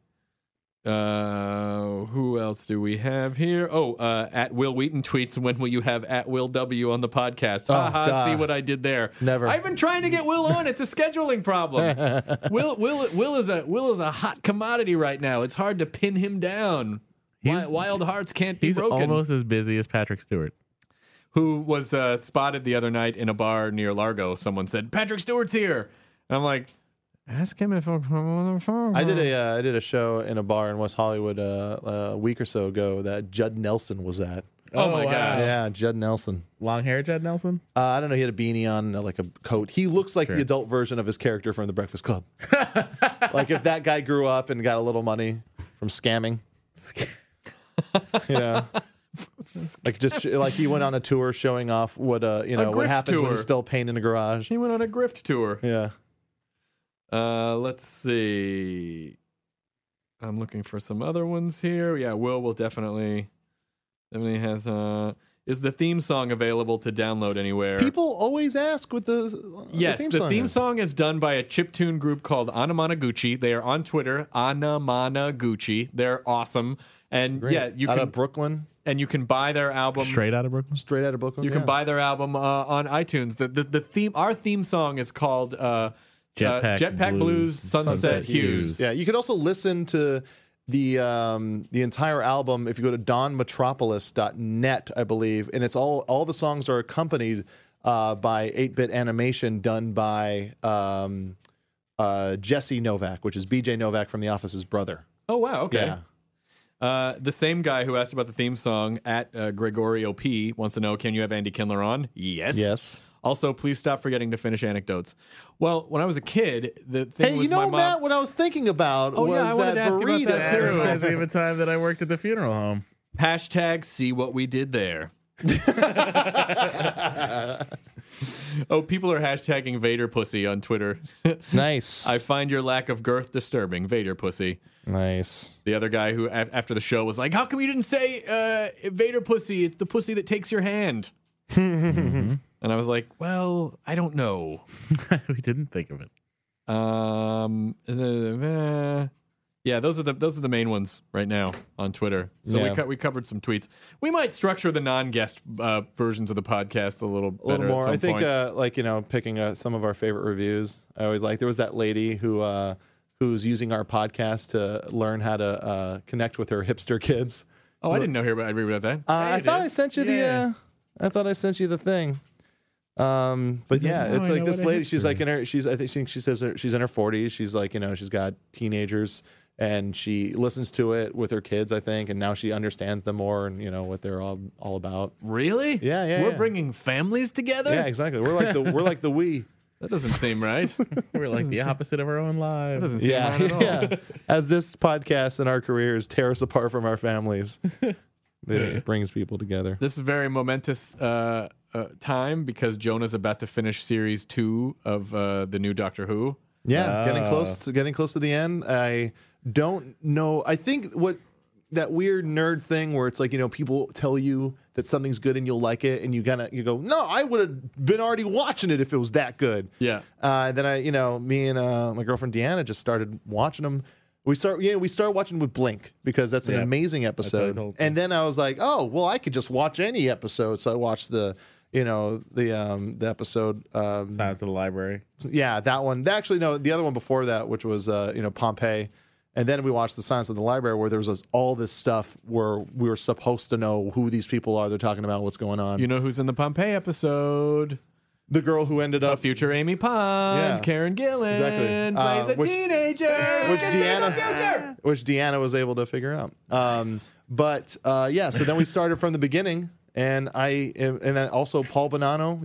Speaker 5: Who else do we have here? At Will Wheaton tweets, when will you have at Will W on the podcast? See what I did there.
Speaker 8: Never.
Speaker 5: I've been trying to get Will on. It's a scheduling problem. Will is a hot commodity right now. It's hard to pin him down. Wild hearts can't be broken.
Speaker 7: He's almost as busy as Patrick Stewart,
Speaker 5: who was spotted the other night in a bar near Largo. Someone said, Patrick Stewart's here. And I'm like, ask him if I'm on the phone.
Speaker 8: I did a show in a bar in West Hollywood a week or so ago that Judd Nelson was at.
Speaker 5: Oh my gosh.
Speaker 8: Yeah, Judd Nelson.
Speaker 7: Long hair Judd Nelson?
Speaker 8: I don't know. He had a beanie on, like a coat. He looks like the adult version of his character from The Breakfast Club. Like if that guy grew up and got a little money from scamming. Like just like he went on a tour showing off what what happens when you spill paint in a garage.
Speaker 5: He went on a grift tour.
Speaker 8: Yeah.
Speaker 5: Let's see. I'm looking for some other ones here. Yeah, Will definitely has. Is the theme song available to download anywhere?
Speaker 8: People always ask what the
Speaker 5: theme song is done by a chiptune group called Anamanaguchi. They are on Twitter, Anamanaguchi. They're awesome, and you
Speaker 8: out
Speaker 5: can
Speaker 8: of Brooklyn,
Speaker 5: and you can buy their album
Speaker 7: straight out of Brooklyn.
Speaker 8: Straight out of Brooklyn.
Speaker 5: You can buy their album on iTunes. The theme, our theme song is called Jetpack Blues Sunset Hues.
Speaker 8: Yeah, you could also listen to the entire album if you go to donmetropolis.net, I believe, and it's all the songs are accompanied by 8-bit animation done by Jesse Novak, which is BJ Novak from The Office's brother.
Speaker 5: Oh wow, okay.
Speaker 8: Yeah.
Speaker 5: The same guy who asked about the theme song at Gregorio P wants to know, can you have Andy Kindler on? Yes. Also, please stop forgetting to finish anecdotes. Well, when I was a kid, the thing was my mom...
Speaker 8: Matt, what I was thinking about was that burrito.
Speaker 7: That reminds me of a time that I worked at the funeral home.
Speaker 5: # see what we did there. Oh, people are hashtagging Vader Pussy on Twitter.
Speaker 8: Nice.
Speaker 5: I find your lack of girth disturbing, Vader Pussy.
Speaker 8: Nice.
Speaker 5: The other guy who, after the show, was like, how come you didn't say Vader Pussy? It's the pussy that takes your hand.
Speaker 7: Mm-hmm.
Speaker 5: And I was like, well, I don't know.
Speaker 7: We didn't think of it.
Speaker 5: Yeah, those are the main ones right now on Twitter. So we covered some tweets. We might structure the non-guest versions of the podcast a little better.
Speaker 8: A little more.
Speaker 5: At some
Speaker 8: I think,
Speaker 5: point.
Speaker 8: picking some of our favorite reviews. I always like. There was that lady who's using our podcast to learn how to connect with her hipster kids.
Speaker 5: Oh, I didn't know I'd read about that.
Speaker 8: I thought I sent you the thing. But yeah, it's like this lady. She's like I think she says she's in her 40s. She's like, she's got teenagers, and she listens to it with her kids, I think, and now she understands them more and what they're all about.
Speaker 5: Really?
Speaker 8: Yeah.
Speaker 5: We're bringing families together.
Speaker 8: Yeah, exactly. We're like the we.
Speaker 5: That doesn't seem right.
Speaker 7: We're like the opposite of our own lives.
Speaker 5: That doesn't seem right at all.
Speaker 8: Yeah. As this podcast and our careers tear us apart from our families, it brings people together.
Speaker 5: This is a very momentous time because Jonah's about to finish series 2 of the new Doctor Who.
Speaker 8: Yeah, getting close to the end. I don't know. I think that weird nerd thing where it's like, people tell you that something's good and you'll like it, and you go, no, I would have been already watching it if it was that good.
Speaker 5: Yeah.
Speaker 8: Then me and my girlfriend Deanna just started watching them. We started watching with Blink because that's an amazing episode. And then I was like, oh, well, I could just watch any episode. So I watched the episode
Speaker 7: Silence of the Library.
Speaker 8: Yeah, that one. Actually, no, the other one before that, which was Pompeii. And then we watched The Silence of the Library, where there was all this stuff where we were supposed to know who these people are. They're talking about what's going on.
Speaker 5: You know who's in the Pompeii episode?
Speaker 8: The girl who ended up
Speaker 5: future Amy Pond, Karen Gillan, plays a teenager,
Speaker 8: which Deanna was able to figure out.
Speaker 5: Nice.
Speaker 8: So then we started from the beginning, and then also Paul Bonanno,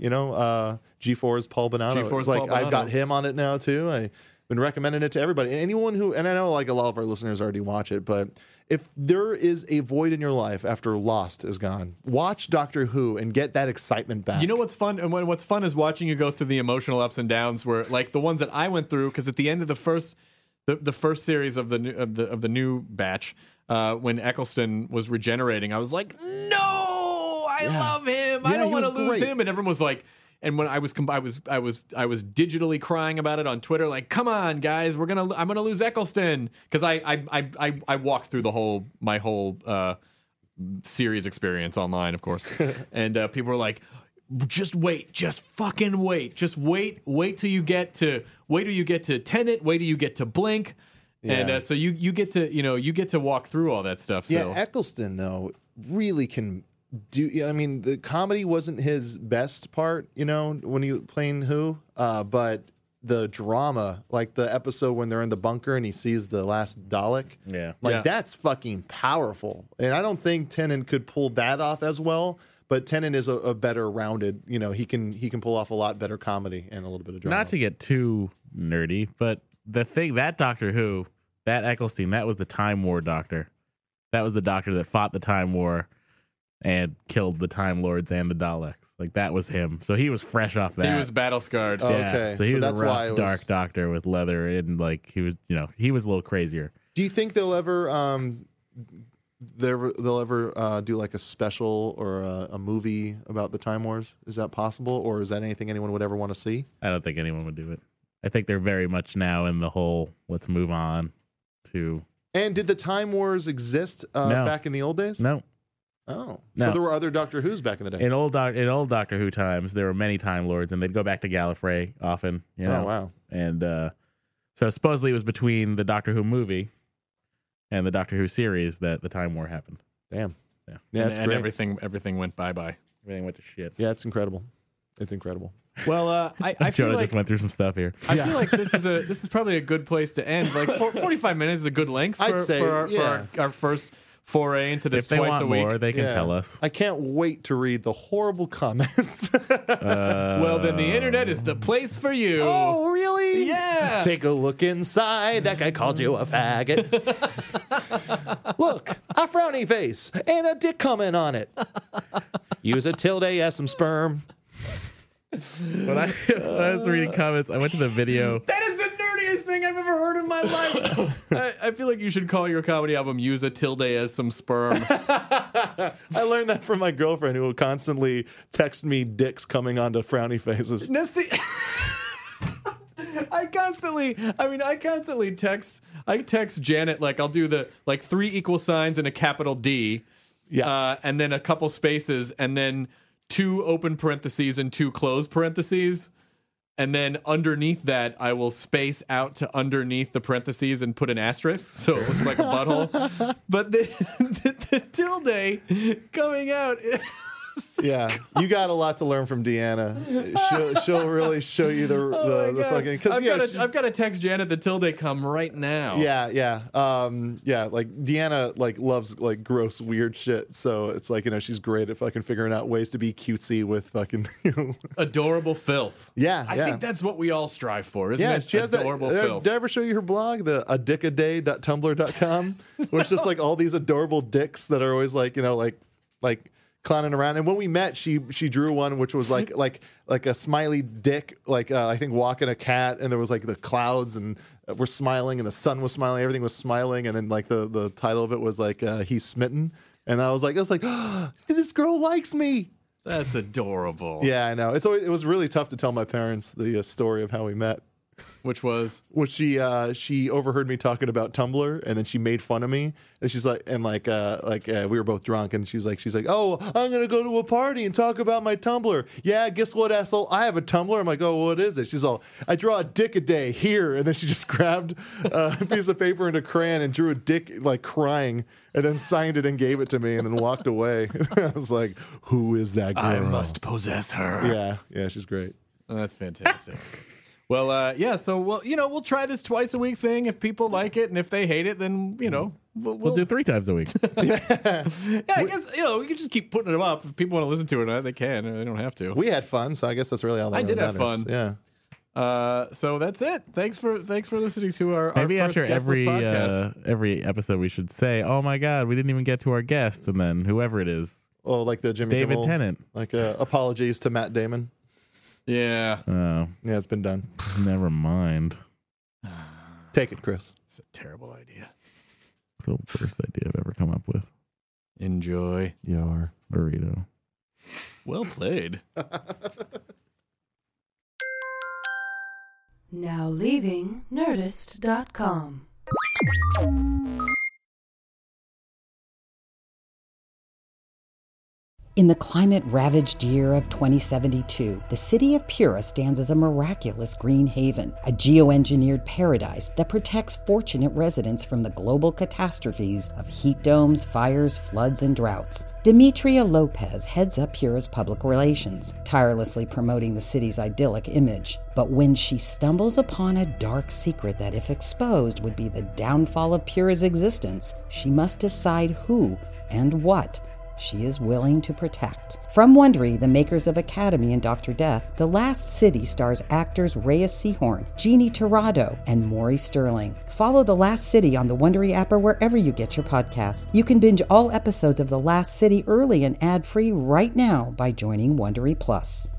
Speaker 8: G4's Paul Bonanno.
Speaker 5: G4's
Speaker 8: It's
Speaker 5: Paul
Speaker 8: I've got
Speaker 5: Bonanno.
Speaker 8: him on it now too. I've been recommending it to everybody. Anyone and I know like a lot of our listeners already watch it, but if there is a void in your life after Lost is gone, watch Doctor Who and get that excitement back.
Speaker 5: You know what's fun? And what's fun is watching you go through the emotional ups and downs, where like the ones that I went through, because at the end of the first series of the new batch, when Eccleston was regenerating, I was like, no, I love him. I don't want to lose him. And everyone was like. And when I was digitally crying about it on Twitter, like, come on, guys, I'm gonna lose Eccleston, because I walked through my whole series experience online, of course, and people were like, just wait, just fucking wait, just wait till you get to Tenet, wait till you get to Blink, and so you get to walk through all that stuff.
Speaker 8: Yeah,
Speaker 5: So.
Speaker 8: Eccleston though really can. I mean, the comedy wasn't his best part, when he playing Who, but the drama, like the episode when they're in the bunker and he sees the last Dalek, that's fucking powerful. And I don't think Tennant could pull that off as well, but Tennant is a better rounded, he can pull off a lot better comedy and a little bit of drama.
Speaker 7: Not to get too nerdy, but the thing, that Doctor Who, that Eccleston, that was the Time War doctor. That was the doctor that fought the Time War and killed the Time Lords and the Daleks. Like, that was him. So he was fresh off that.
Speaker 5: He was battle scarred.
Speaker 8: Oh,
Speaker 7: Yeah.
Speaker 8: okay.
Speaker 7: So he was
Speaker 8: that's
Speaker 7: a rough,
Speaker 8: why it was...
Speaker 7: dark doctor with leather, and like he was a little crazier.
Speaker 8: Do you think they'll ever do like a special or a movie about the Time Wars? Is that possible, or is that anything anyone would ever want to see?
Speaker 7: I don't think anyone would do it. I think they're very much now in the whole let's move on to.
Speaker 8: And did the Time Wars exist back in the old days?
Speaker 7: No.
Speaker 8: Oh,
Speaker 7: No.
Speaker 8: So there were other Doctor Who's back in the day.
Speaker 7: In old Doctor Who times, there were many Time Lords, and they'd go back to Gallifrey often.
Speaker 8: Oh, wow.
Speaker 7: And so supposedly it was between the Doctor Who movie and the Doctor Who series that the Time War happened.
Speaker 8: Damn.
Speaker 7: Yeah.
Speaker 8: Yeah, it's
Speaker 5: and
Speaker 8: great.
Speaker 5: everything went bye-bye.
Speaker 7: Everything went to shit.
Speaker 8: Yeah, it's incredible. It's incredible.
Speaker 5: Well, I feel
Speaker 7: Jonah
Speaker 5: like
Speaker 7: just went through some stuff here.
Speaker 5: I feel like this is probably a good place to end. Like 45 minutes is a good length
Speaker 8: I'd say,
Speaker 5: for our first foray into this
Speaker 7: If they
Speaker 5: twice
Speaker 7: want
Speaker 5: a week.
Speaker 7: more, they can tell us.
Speaker 8: I can't wait to read the horrible comments.
Speaker 5: Well, then the internet is the place for you.
Speaker 8: Oh, really?
Speaker 5: Yeah.
Speaker 8: Take a look inside. That guy called you a faggot. Look, a frowny face and a dick comment on it. Use a tilde as some sperm.
Speaker 7: When I was reading comments, I went to the video.
Speaker 5: That is the nerdiest thing I've ever heard in my life. I feel like you should call your comedy album "Use a Tilde as Some Sperm."
Speaker 8: I learned that from my girlfriend, who will constantly text me dicks coming onto frowny faces.
Speaker 5: Now, see, I constantly text Janet, like I'll do the 3 equal signs and a capital D, and then a couple spaces, and then 2 open parentheses and 2 closed parentheses. And then underneath that, I will space out to underneath the parentheses and put an asterisk, so it looks like a butthole. But the tilde coming out.
Speaker 8: Yeah, you got a lot to learn from Deanna. She'll really show you the fucking.
Speaker 5: I've got to text Janet the tilde come right now.
Speaker 8: Yeah. Like Deanna loves gross weird shit. So it's she's great at fucking figuring out ways to be cutesy with fucking
Speaker 5: Adorable filth.
Speaker 8: Yeah,
Speaker 5: I think that's what we all strive for, isn't it?
Speaker 8: She has
Speaker 5: Adorable
Speaker 8: that.
Speaker 5: filth.
Speaker 8: Did I ever show you her blog, the adickaday.tumblr.com, where it's just all these adorable dicks that are always like clowning around. And when we met, she drew one which was like a smiley dick, I think walking a cat, and there was the clouds and were smiling and the sun was smiling, everything was smiling, and then the title of it was he's smitten, and I was like oh, this girl likes me.
Speaker 5: That's adorable.
Speaker 8: Yeah, I know. It was really tough to tell my parents the story of how we met.
Speaker 5: Which was?
Speaker 8: Which she overheard me talking about Tumblr, and then she made fun of me. And she's like, we were both drunk, and she's like, oh, I'm gonna go to a party and talk about my Tumblr. Yeah, guess what, asshole? I have a Tumblr. I'm like, oh, what is it? She's all, I draw a dick a day here, and then she just grabbed a piece of paper and a crayon and drew a dick like crying, and then signed it and gave it to me, and then walked away. I was like, who is that girl?
Speaker 5: I must possess her.
Speaker 8: Yeah, she's great.
Speaker 5: Oh, that's fantastic. Well, so we'll try this twice a week thing if people like it, and if they hate it, then we'll
Speaker 7: do 3 times a week.
Speaker 5: Yeah, I guess we can just keep putting them up. If people want to listen to it, they can. They don't have to.
Speaker 8: We had fun, so I guess that's really all that
Speaker 5: I did
Speaker 8: matters.
Speaker 5: have fun.
Speaker 8: Yeah.
Speaker 5: So that's it. Thanks for listening to our
Speaker 7: Maybe
Speaker 5: first
Speaker 7: after
Speaker 5: guestless podcast.
Speaker 7: every episode we should say, "Oh my God, we didn't even get to our guest," and then whoever it is,
Speaker 8: Oh, like the Jimmy
Speaker 7: David
Speaker 8: Kimmel,
Speaker 7: Tennant.
Speaker 8: like apologies to Matt Damon.
Speaker 5: Yeah.
Speaker 7: Oh,
Speaker 8: Yeah, it's been done.
Speaker 7: never mind.
Speaker 8: Take it, Chris.
Speaker 5: It's a terrible idea.
Speaker 7: The worst idea I've ever come up with.
Speaker 5: Enjoy
Speaker 8: your
Speaker 7: burrito.
Speaker 5: Well played.
Speaker 6: Now leaving Nerdist.com.
Speaker 9: In the climate-ravaged year of 2072, the city of Pura stands as a miraculous green haven, a geoengineered paradise that protects fortunate residents from the global catastrophes of heat domes, fires, floods, and droughts. Demetria Lopez heads up Pura's public relations, tirelessly promoting the city's idyllic image. But when she stumbles upon a dark secret that, if exposed, would be the downfall of Pura's existence, she must decide who and what she is willing to protect. From Wondery, the makers of Academy and Dr. Death, The Last City stars actors Reyes Sehorn, Jeannie Torrado, and Maury Sterling. Follow The Last City on the Wondery app or wherever you get your podcasts. You can binge all episodes of The Last City early and ad-free right now by joining Wondery Plus.